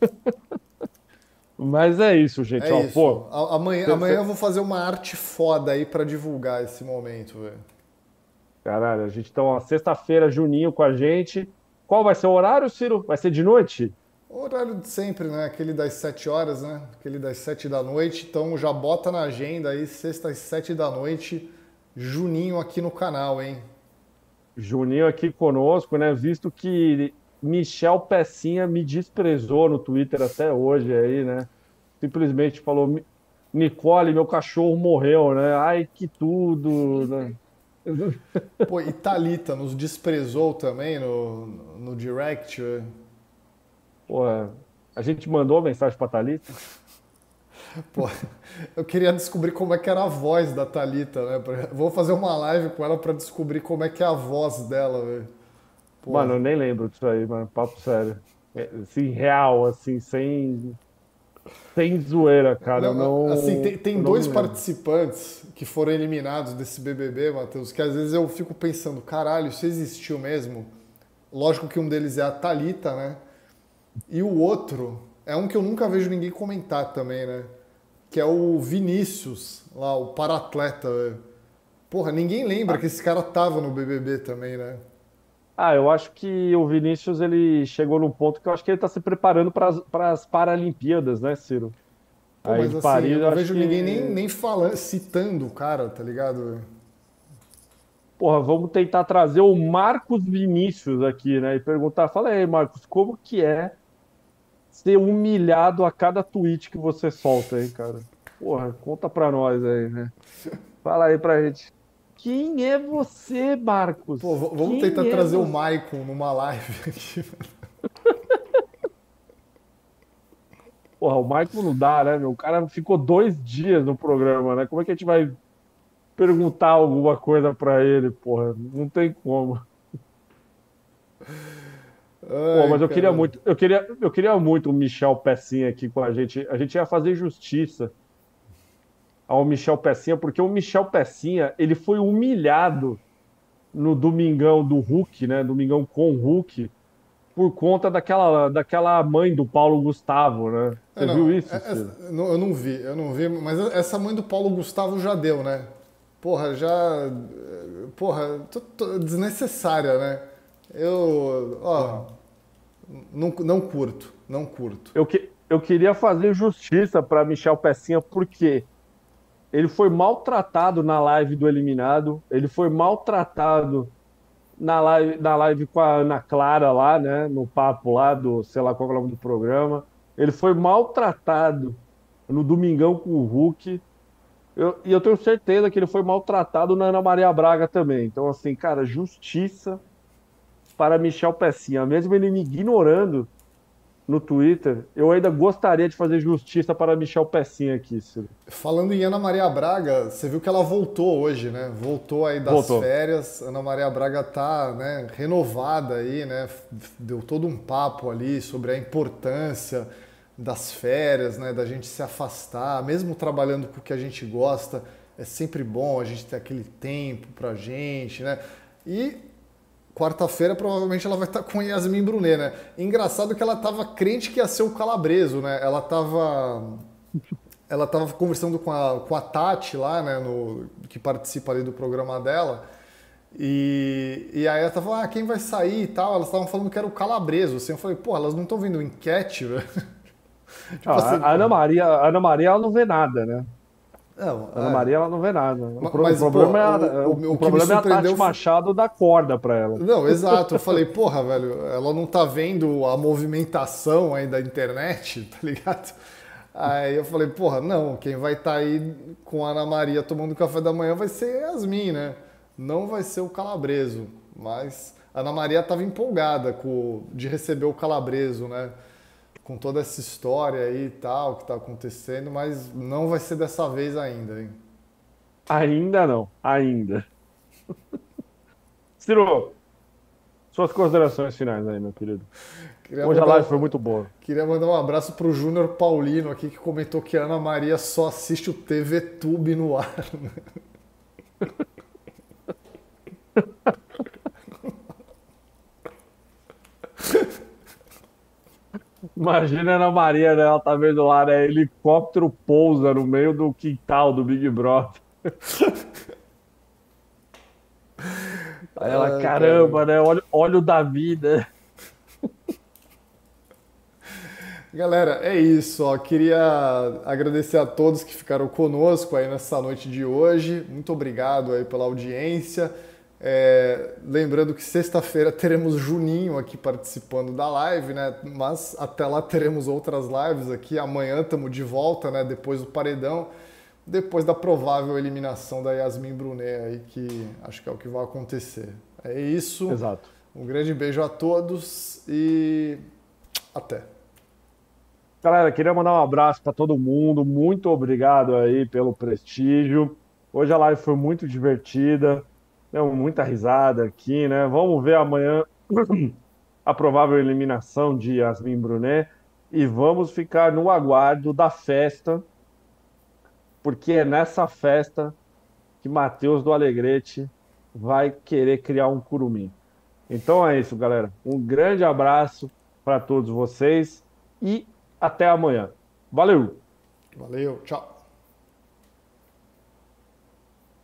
Mas é isso, gente. É Ó, isso. pô, Amanhã eu vou fazer uma arte foda aí pra divulgar esse momento, velho. caralho, a gente então, ó, sexta-feira, Juninho com a gente. Qual vai ser o horário, Ciro? Vai ser de noite? O horário de sempre, né? Aquele das 7 horas, né? Aquele das 7 da noite. Então já bota na agenda aí, sexta às 7 da noite, Juninho aqui no canal, hein? Juninho aqui conosco, né? Visto que Michel Pecinha me desprezou no Twitter até hoje aí, né? Simplesmente falou: Nicole, meu cachorro morreu, né? Ai, que tudo, né? Pô, e Thalita nos desprezou também no direct, velho. Pô, a gente mandou mensagem pra Thalita. Pô, eu queria descobrir como é que era a voz da Thalita, né? Vou fazer uma live com ela pra descobrir como é que é a voz dela, velho. Pô. Mano, eu nem lembro disso aí, mano. Papo sério. Assim, real, assim, sem zoeira, cara. Assim, tem eu não dois me lembro. participantes que foram eliminados desse BBB, Matheus, que às vezes eu fico pensando, caralho, isso existiu mesmo? Lógico que um deles é a Thalita, né? E o outro é um que eu nunca vejo ninguém comentar também, né? Que é o Vinícius, lá, o para-atleta, velho. Porra, ninguém lembra que esse cara tava no BBB também, né? Ah, eu acho que o Vinícius ele chegou num ponto que eu acho que ele tá se preparando para as Paralimpíadas, né, Ciro? Pô, Aí mas de assim, Paris, eu eu não acho vejo ninguém que. nem falando, citando o cara, tá ligado, velho? Porra, vamos tentar trazer o Marcos Vinícius aqui, né? E perguntar, fala aí, Marcos, como que é ser humilhado a cada tweet que você solta aí, cara? Porra, conta pra nós aí, né? Fala aí pra gente. Quem é você, Pô, Marcos? vamos tentar Quem é trazer o você? Maicon numa live aqui. Porra, o Michael não dá, né, meu? O cara ficou 2 dias no programa, né? Como é que a gente vai perguntar alguma coisa pra ele, porra? Não tem como. Pô, Ai, mas eu queria cara. muito, eu queria muito o Michel Pecinha aqui com a gente. A gente ia fazer justiça ao Michel Pecinha, porque o Michel Pecinha, ele foi humilhado no Domingão do Hulk, né? Domingão com o Hulk, por conta daquela mãe do Paulo Gustavo, né? É, Você não, viu isso, Ciro? eu não vi, mas essa mãe do Paulo Gustavo já deu, né? Porra, já. Porra, desnecessária, né? Eu. Ó, Porra. não curto, não curto. Eu queria fazer justiça para Michel Pecinha, porque ele foi maltratado na live do Eliminado, ele foi maltratado na live com a Ana Clara lá, né? No papo lá do, sei lá qual é o nome do programa. Ele foi maltratado no Domingão com o Hulk. E eu tenho certeza que ele foi maltratado na Ana Maria Braga também. Então, assim, cara, justiça para Michel Pecinha. Mesmo ele me ignorando no Twitter, eu ainda gostaria de fazer justiça para Michel Pecinha aqui, Ciro. Falando em Ana Maria Braga, você viu que ela voltou hoje, né? Voltou aí das Voltou. férias. Ana Maria Braga tá, né, renovada aí, né? Deu todo um papo ali sobre a importância das férias, né? Da gente se afastar, mesmo trabalhando com o que a gente gosta, é sempre bom a gente ter aquele tempo pra gente, né? E quarta-feira provavelmente ela vai estar com Yasmin Brunet, né? Engraçado que ela tava crente que ia ser o Calabreso, né? Ela tava conversando com a Tati lá, né, que participa ali do programa dela, e aí ela tava falando, quem vai sair e tal, elas estavam falando que era o Calabreso, assim, eu falei, pô, elas não estão vendo enquete, velho? Tipo assim, Ah, pô, A Ana Maria, ela não vê nada, né? não, A Ana Maria, ela não vê nada. O mas, pô, problema é o o que me problema é a surpreendeu Tati foi... Machado dar corda pra ela. Não, exato, eu falei, porra, velho, ela não tá vendo a movimentação aí da internet, tá ligado? Aí eu falei, porra, não, quem vai estar aí com a Ana Maria tomando café da manhã vai ser Yasmin, né? Não vai ser o Calabreso. Mas a Ana Maria estava empolgada de receber o Calabreso, né? Com toda essa história aí e tal que tá acontecendo, mas não vai ser dessa vez ainda, hein? Ainda não, ainda. Ciro, suas considerações finais aí, meu querido. Queria Hoje a mandar, live foi muito boa. queria mandar um abraço pro Júnior Paulino aqui que comentou que a Ana Maria só assiste o TV Tube no ar. Né? Imagina a Ana Maria, né? Ela tá vendo lá, né? Helicóptero pousa no meio do quintal do Big Brother. Aí ela, Ai, cara. caramba, né? Olha o Davi, né? Galera, é isso. Ó. Queria agradecer a todos que ficaram conosco aí nessa noite de hoje. Muito obrigado aí pela audiência. Lembrando que sexta-feira teremos Juninho aqui participando da live, né? Mas até lá teremos outras lives aqui. Amanhã estamos de volta, né? Depois do paredão, depois da provável eliminação da Yasmin Brunet aí, que acho que é o que vai acontecer. É isso. Exato. Um grande beijo a todos e até. Galera, queria mandar um abraço para todo mundo. Muito obrigado aí pelo prestígio. Hoje a live foi muito divertida. Deu muita risada aqui, né? Vamos ver amanhã a provável eliminação de Yasmin Brunet e vamos ficar no aguardo da festa, porque é nessa festa que Matheus do Alegrete vai querer criar um curumim. Então é isso, galera. Um grande abraço para todos vocês e até amanhã. Valeu! Valeu, tchau.